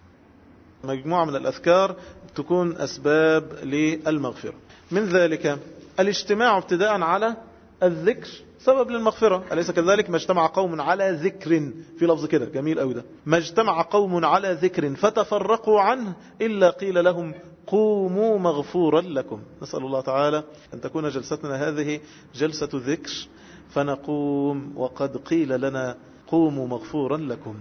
مجموعة من الأذكار تكون أسباب للمغفرة. من ذلك الاجتماع ابتداء على الذكر سبب للمغفرة، أليس كذلك؟ ما اجتمع قوم على ذكر، في لفظ كده جميل قوي ده، ما اجتمع قوم على ذكر فتفرقوا عنه إلا قيل لهم قوموا مغفورا لكم. نسأل الله تعالى أن تكون جلستنا هذه جلسة ذكر، فنقوم وقد قيل لنا قوموا مغفورا لكم.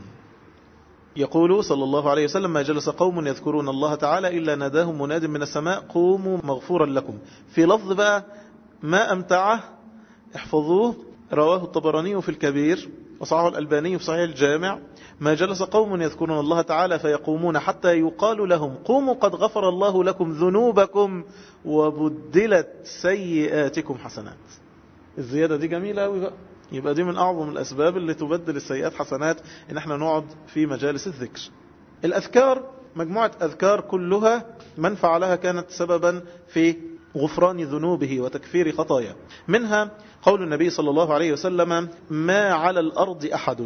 يقول صلى الله عليه وسلم ما جلس قوم يذكرون الله تعالى إلا ناداهم مناد من السماء قوموا مغفورا لكم. في لفظ بقى ما أمتعه، احفظوه، رواه الطبراني في الكبير وصححه الألباني في صحيح الجامع، ما جلس قوم يذكرون الله تعالى فيقومون حتى يقال لهم قوموا قد غفر الله لكم ذنوبكم وبدلت سيئاتكم حسنات. الزيادة دي جميلة قوي بقى. يبقى دي من أعظم الأسباب اللي تبدل السيئات حسنات، إن احنا نقعد في مجالس الذكر. الأذكار مجموعة أذكار كلها من فعلها كانت سببا في غفران ذنوبه وتكفير خطايا. منها قول النبي صلى الله عليه وسلم ما على الأرض أحد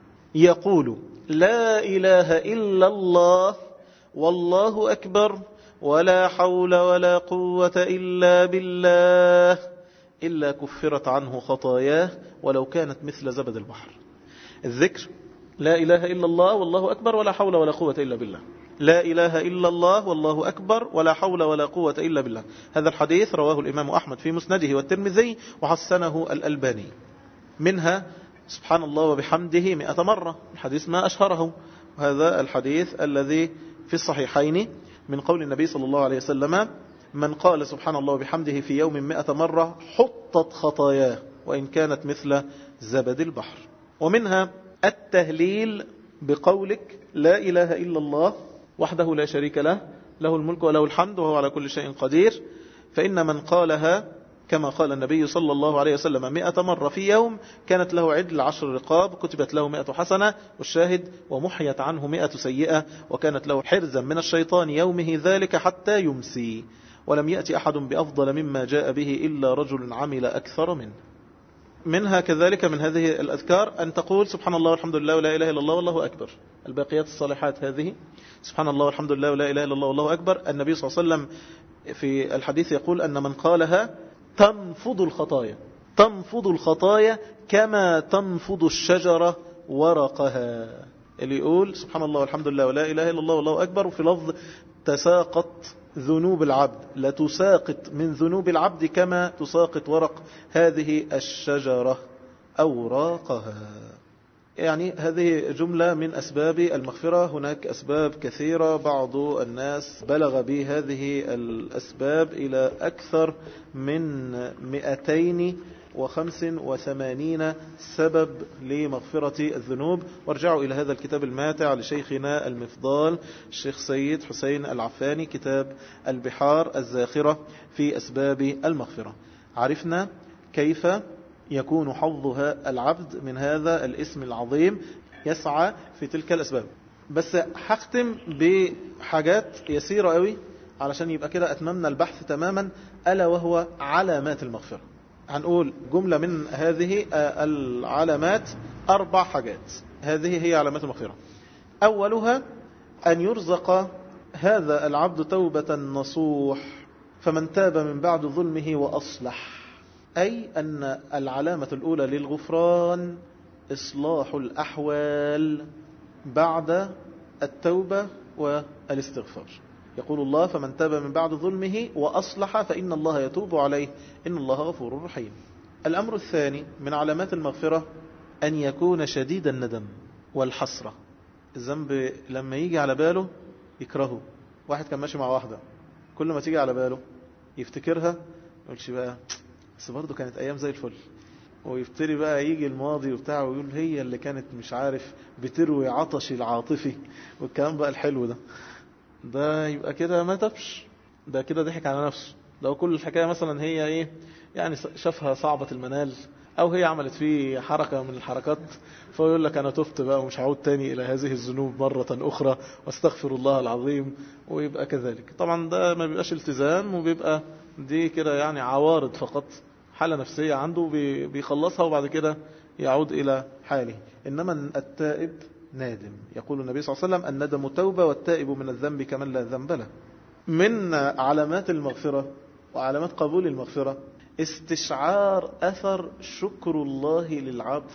يقول لا إله إلا الله والله أكبر ولا حول ولا قوة إلا بالله إلا كفرت عنه خطاياه ولو كانت مثل زبد البحر. الذكر لا إله إلا الله والله أكبر ولا حول ولا قوة إلا بالله، لا إله إلا الله والله أكبر ولا حول ولا قوة إلا بالله. هذا الحديث رواه الإمام أحمد في مسنده والترمذي وحسنه الألباني. منها سبحان الله وبحمده 100 مرة، الحديث ما أشهره، وهذا الحديث الذي في الصحيحين من قول النبي صلى الله عليه وسلم من قال سبحان الله وبحمده في يوم 100 مرة حطت خطاياه وإن كانت مثل زبد البحر. ومنها التهليل بقولك لا إله إلا الله وحده لا شريك له له الملك وله الحمد وهو على كل شيء قدير، فإن من قالها كما قال النبي صلى الله عليه وسلم 100 مرة في يوم كانت له عدل 10 رقاب، كتبت له 100 حسنة، والشاهد ومحيت عنه 100 سيئة، وكانت له حرزا من الشيطان يومه ذلك حتى يمسي، ولم يأتي أحد بأفضل مما جاء به إلا رجل عمل أكثر منه. منها كذلك من هذه الأذكار أن تقول سبحان الله والحمد لله ولا إله إلا الله والله أكبر. الباقيات الصالحات هذه سبحان الله والحمد لله ولا إله إلا الله والله أكبر. النبي صلى الله عليه وسلم في الحديث يقول أن من قالها تنفض الخطايا، تنفض الخطايا كما تنفض الشجرة ورقها. اللي يقول سبحان الله والحمد لله ولا إله إلا الله والله أكبر، وفي لفظ تساقط ذنوب العبد، لا تساقط من ذنوب العبد كما تساقط ورق هذه الشجرة أوراقها. يعني هذه جملة من أسباب المغفرة. هناك أسباب كثيرة، بعض الناس بلغ بهذه الأسباب إلى أكثر من 285 سبب لمغفرة الذنوب. وارجعوا إلى هذا الكتاب الماتع لشيخنا المفضال الشيخ سيد حسين العفاني، كتاب البحار الزاخرة في أسباب المغفرة. عرفنا كيف يكون حظها العبد من هذا الاسم العظيم، يسعى في تلك الأسباب. بس هختم بحاجات يسيرة قوي علشان يبقى كده أتممنا البحث تماما، ألا وهو علامات المغفرة. هنقول جملة من هذه العلامات، 4 حاجات. هذه هي علامات المغفرة. أولها أن يرزق هذا العبد توبة نصوح، فمن تاب من بعد ظلمه وأصلح. أي أن العلامة الأولى للغفران إصلاح الأحوال بعد التوبة والاستغفار. يقول الله فمن تاب من بعد ظلمه وأصلح فإن الله يتوب عليه إن الله غفور رحيم. الأمر الثاني من علامات المغفرة أن يكون شديد الندم والحسرة. الذنب لما يجي على باله يكرهه. واحد كان ماشي مع واحدة، كل ما تيجي على باله يفتكرها، يقولش بقى بس برضه كانت أيام زي الفل، ويبتدي بقى يجي الماضي وبتاعه ويقول هي اللي كانت مش عارف بتروي عطش العاطفي والكلام بقى الحلو ده يبقى كده ما تبش، ده كده ضحك على نفسه. لو كل الحكاية مثلا هي ايه يعني شافها صعبة المنال، او هي عملت فيه حركة من الحركات، فيقول لك انا تفت بقى ومش هعود تاني الى هذه الذنوب مرة اخرى واستغفر الله العظيم، ويبقى كذلك. طبعا ده ما بيبقاش التزام، وبيبقى دي كده يعني عوارض فقط، حالة نفسية عنده بيخلصها وبعد كده يعود إلى حاله. إنما التائب نادم. يقول النبي صلى الله عليه وسلم الندم توبة والتائب من الذنب كمن لا ذنب له. من علامات المغفرة وعلامات قبول المغفرة استشعار أثر شكر الله للعبد.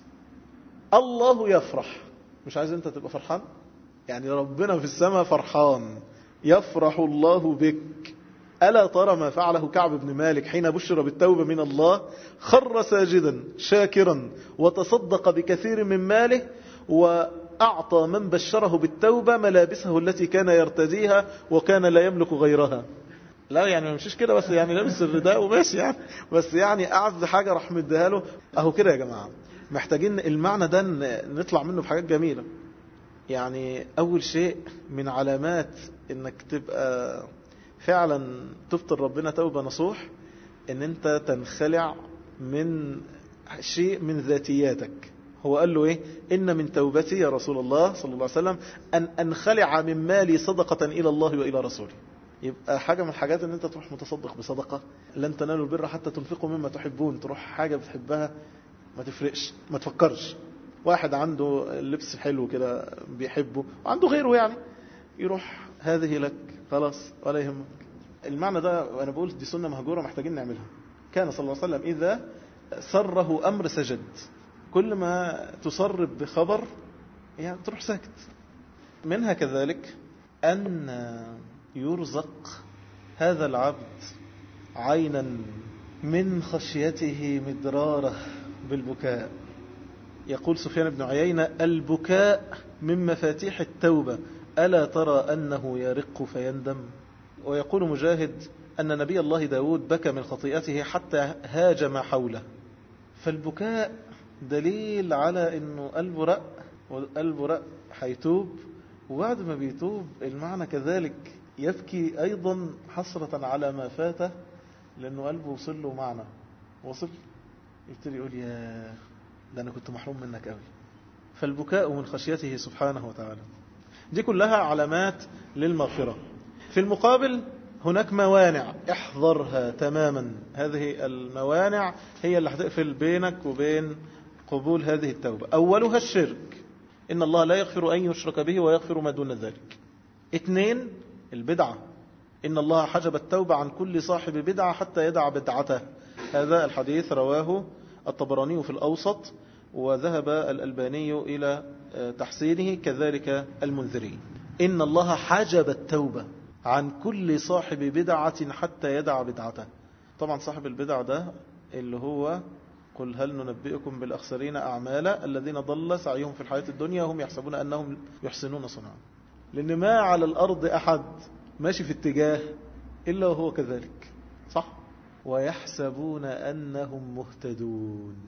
الله يفرح، مش عايز أنت تبقى فرحان؟ يعني ربنا في السماء فرحان، يفرح الله بك. ألا ترى ما فعله كعب بن مالك حين بشر بالتوبة من الله؟ خر ساجدا شاكرا وتصدق بكثير من ماله، وأعطى من بشره بالتوبة ملابسه التي كان يرتديها وكان لا يملك غيرها. لا يعني مشيش كده بس يعني لابس الرداء وماشي يعني، بس يعني أعز حاجة راح مديها له. أهو كده يا جماعة محتاجين المعنى ده نطلع منه بحاجات جميلة. يعني أول شيء من علامات إنك تبقى فعلا تفطر ربنا توبة نصوح، ان انت تنخلع من شيء من ذاتياتك. هو قال له ايه؟ ان من توبتي يا رسول الله صلى الله عليه وسلم ان انخلع من مالي صدقة الى الله والى رسوله. يبقى حاجة من الحاجات ان انت تروح متصدق بصدقة. لن تنالوا البر حتى تنفقوا مما تحبون. تروح حاجة بتحبها ما تفرقش، ما تفكرش. واحد عنده لبس حلو كده بيحبه وعنده غيره يعني، يروح هذه لك خلاص ولا يهمك. المعنى ده وانا بقول دي سنة مهجورة محتاجين نعملها. كان صلى الله عليه وسلم إذا سره أمر سجد. كل ما تصرب بخبر يعني تروح ساكت. منها كذلك أن يرزق هذا العبد عينا من خشيته مدرارة بالبكاء. يقول سفيان بن عيينة البكاء من مفاتيح التوبة، ألا ترى أنه يرق فيندم. ويقول مجاهد أن نبي الله داود بكى من خطيئته حتى هاج ما حوله. فالبكاء دليل على أنه قلبه رق، وقلبه رق هيتوب، وبعد ما بيتوب المعنى كذلك يبكي أيضا حسرة على ما فاته، لأنه قلبه وصل له معنى، وصل يبتدي يقول يا ده أنا كنت محروم منك قوي. فالبكاء من خشيته سبحانه وتعالى. دي كلها علامات للمغفرة. في المقابل هناك موانع احذرها تماما. هذه الموانع هي اللي هتقفل بينك وبين قبول هذه التوبة. أولها الشرك، إن الله لا يغفر أن يشرك به ويغفر ما دون ذلك. 2 البدعة، إن الله حجب التوبة عن كل صاحب بدعة حتى يدع بدعته. هذا الحديث رواه الطبراني في الأوسط، وذهب الألباني إلى تحسينه، كذلك المنذري. إن الله حجب التوبة عن كل صاحب بدعة حتى يدع بدعته. طبعا صاحب البدع ده اللي هو قل هل ننبئكم بالأخسرين أعمالا الذين ضل سعيهم في الحياة الدنيا هم يحسبون أنهم يحسنون صنعا. لأن ما على الأرض أحد ماشي في اتجاه إلا وهو كذلك، صح؟ ويحسبون أنهم مهتدون.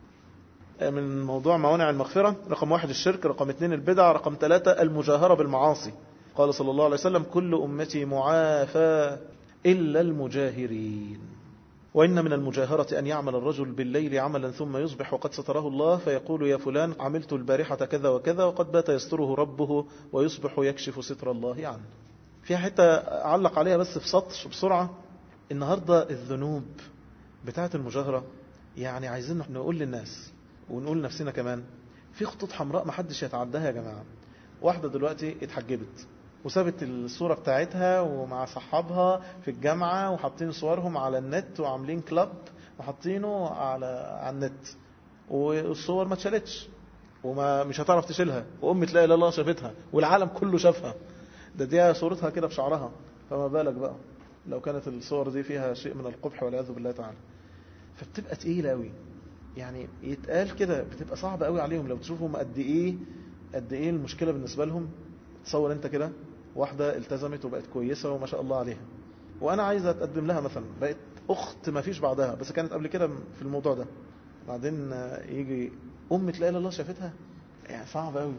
من موضوع موانع المغفرة: رقم 1 الشرك، رقم 2 البدع، رقم 3 المجاهرة بالمعاصي. قال صلى الله عليه وسلم: كل أمتي معافى إلا المجاهرين. وإن من المجاهرة أن يعمل الرجل بالليل عملا ثم يصبح وقد ستره الله فيقول: يا فلان عملت البارحة كذا وكذا، وقد بات يستره ربه ويصبح يكشف ستر الله عنه. في حتة أعلق عليها بس في سطر بسرعة. النهاردة الذنوب بتاعة المجاهرة، يعني عايزين نقول للناس ونقول نفسنا كمان في خطوط حمراء ما حدش يتعداها يا جماعة. واحدة دلوقتي اتحجبت وسابت الصورة بتاعتها ومع صحابها في الجامعة وحاطين صورهم على النت وعاملين كلاب وحاطينه على النت، والصور ما اتشالتش وما مش هتعرف تشيلها، وأمة لا إله إلا الله شافتها والعالم كله شافها. دي صورتها كده بشعرها، فما بالك بقى لو كانت الصور دي فيها شيء من القبح والعياذ بالله تعالى. فبتبقى تقيلة قوي، يعني يتقال كده بتبقى صعبة قوي عليهم. لو تشوفهم قد ايه المشكلة بالنسبة لهم. تصور انت كده واحدة التزمت وبقت كويسة وما شاء الله عليها، وانا عايزة اتقدم لها مثلا، بقت اخت ما فيش بعدها، بس كانت قبل كده في الموضوع ده، بعدين يجي أمة لا إله إلا الله شافتها، يعني صعب قوي.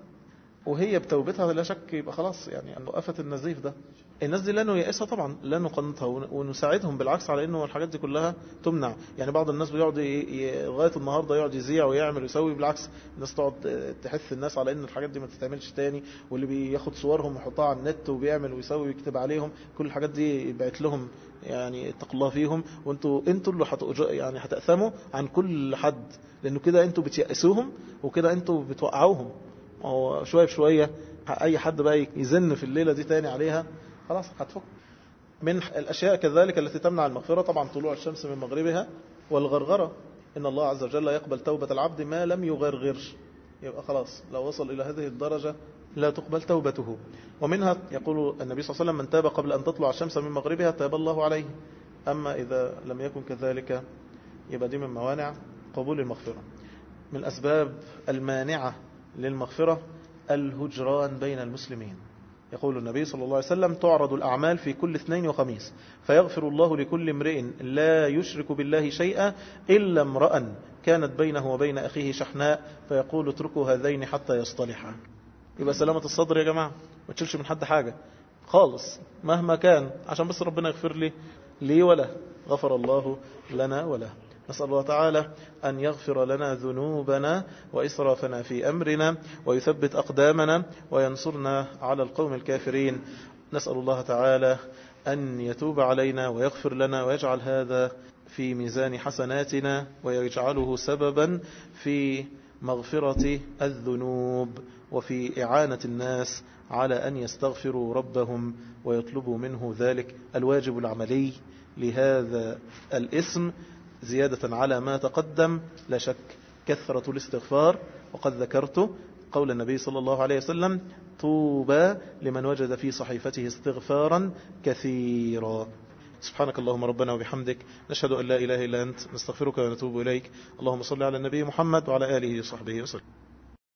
وهي بتوبتها لا شك يبقى خلاص، يعني وقفت النزيف ده. الناس دي لا نيأسها طبعا، لا نقنطها، ونساعدهم بالعكس على انه الحاجات دي كلها تمنع. يعني بعض الناس بيقعد لغايه النهارده يقعد يذيع ويعمل ويسوي، بالعكس الناس تقعد تحث الناس على ان الحاجات دي ما تتعملش تاني، واللي بياخد صورهم ويحطها على النت وبيعمل ويسوي ويكتب عليهم كل الحاجات دي يبعت لهم، يعني اتقوا الله فيهم، وانتوا اللي يعني هتأثموا عن كل حد، لانه كده انتوا بتيأسوهم وكده انتوا بتوقعوهم. هو شويه بشويه اي حد بقى يزن في الليله دي تاني عليها خلاص هتفك. من الأشياء كذلك التي تمنع المغفرة طبعا طلوع الشمس من مغربها، والغرغرة. إن الله عز وجل يقبل توبة العبد ما لم يغرغر، يبقى خلاص لو وصل إلى هذه الدرجة لا تقبل توبته. ومنها يقول النبي صلى الله عليه وسلم: من تاب قبل أن تطلع الشمس من مغربها تاب الله عليه. أما إذا لم يكن كذلك يبقى دي من موانع قبول المغفرة. من الأسباب المانعة للمغفرة الهجران بين المسلمين. يقول النبي صلى الله عليه وسلم: تعرض الأعمال في كل اثنين وخميس فيغفر الله لكل امرئ لا يشرك بالله شيئا إلا امرأ كانت بينه وبين أخيه شحناء فيقول: اتركوا هذين حتى يصطلحا. يبقى سلامة الصدر يا جماعة، ما تشيلش من حد حاجة خالص مهما كان، عشان بس ربنا يغفر لي وله، غفر الله لنا وله. نسأل الله تعالى أن يغفر لنا ذنوبنا وإسرافنا في أمرنا ويثبت أقدامنا وينصرنا على القوم الكافرين. نسأل الله تعالى أن يتوب علينا ويغفر لنا ويجعل هذا في ميزان حسناتنا ويجعله سببا في مغفرة الذنوب وفي إعانة الناس على أن يستغفروا ربهم ويطلبوا منه ذلك. الواجب العملي لهذا الاسم زيادة على ما تقدم لا شك كثرة الاستغفار، وقد ذكرت قول النبي صلى الله عليه وسلم: طوبى لمن وجد في صحيفته استغفارا كثيرا. سبحانك اللهم ربنا وبحمدك، نشهد أن لا إله إلا أنت، نستغفرك ونتوب إليك. اللهم صل على النبي محمد وعلى آله وصحبه وسلم.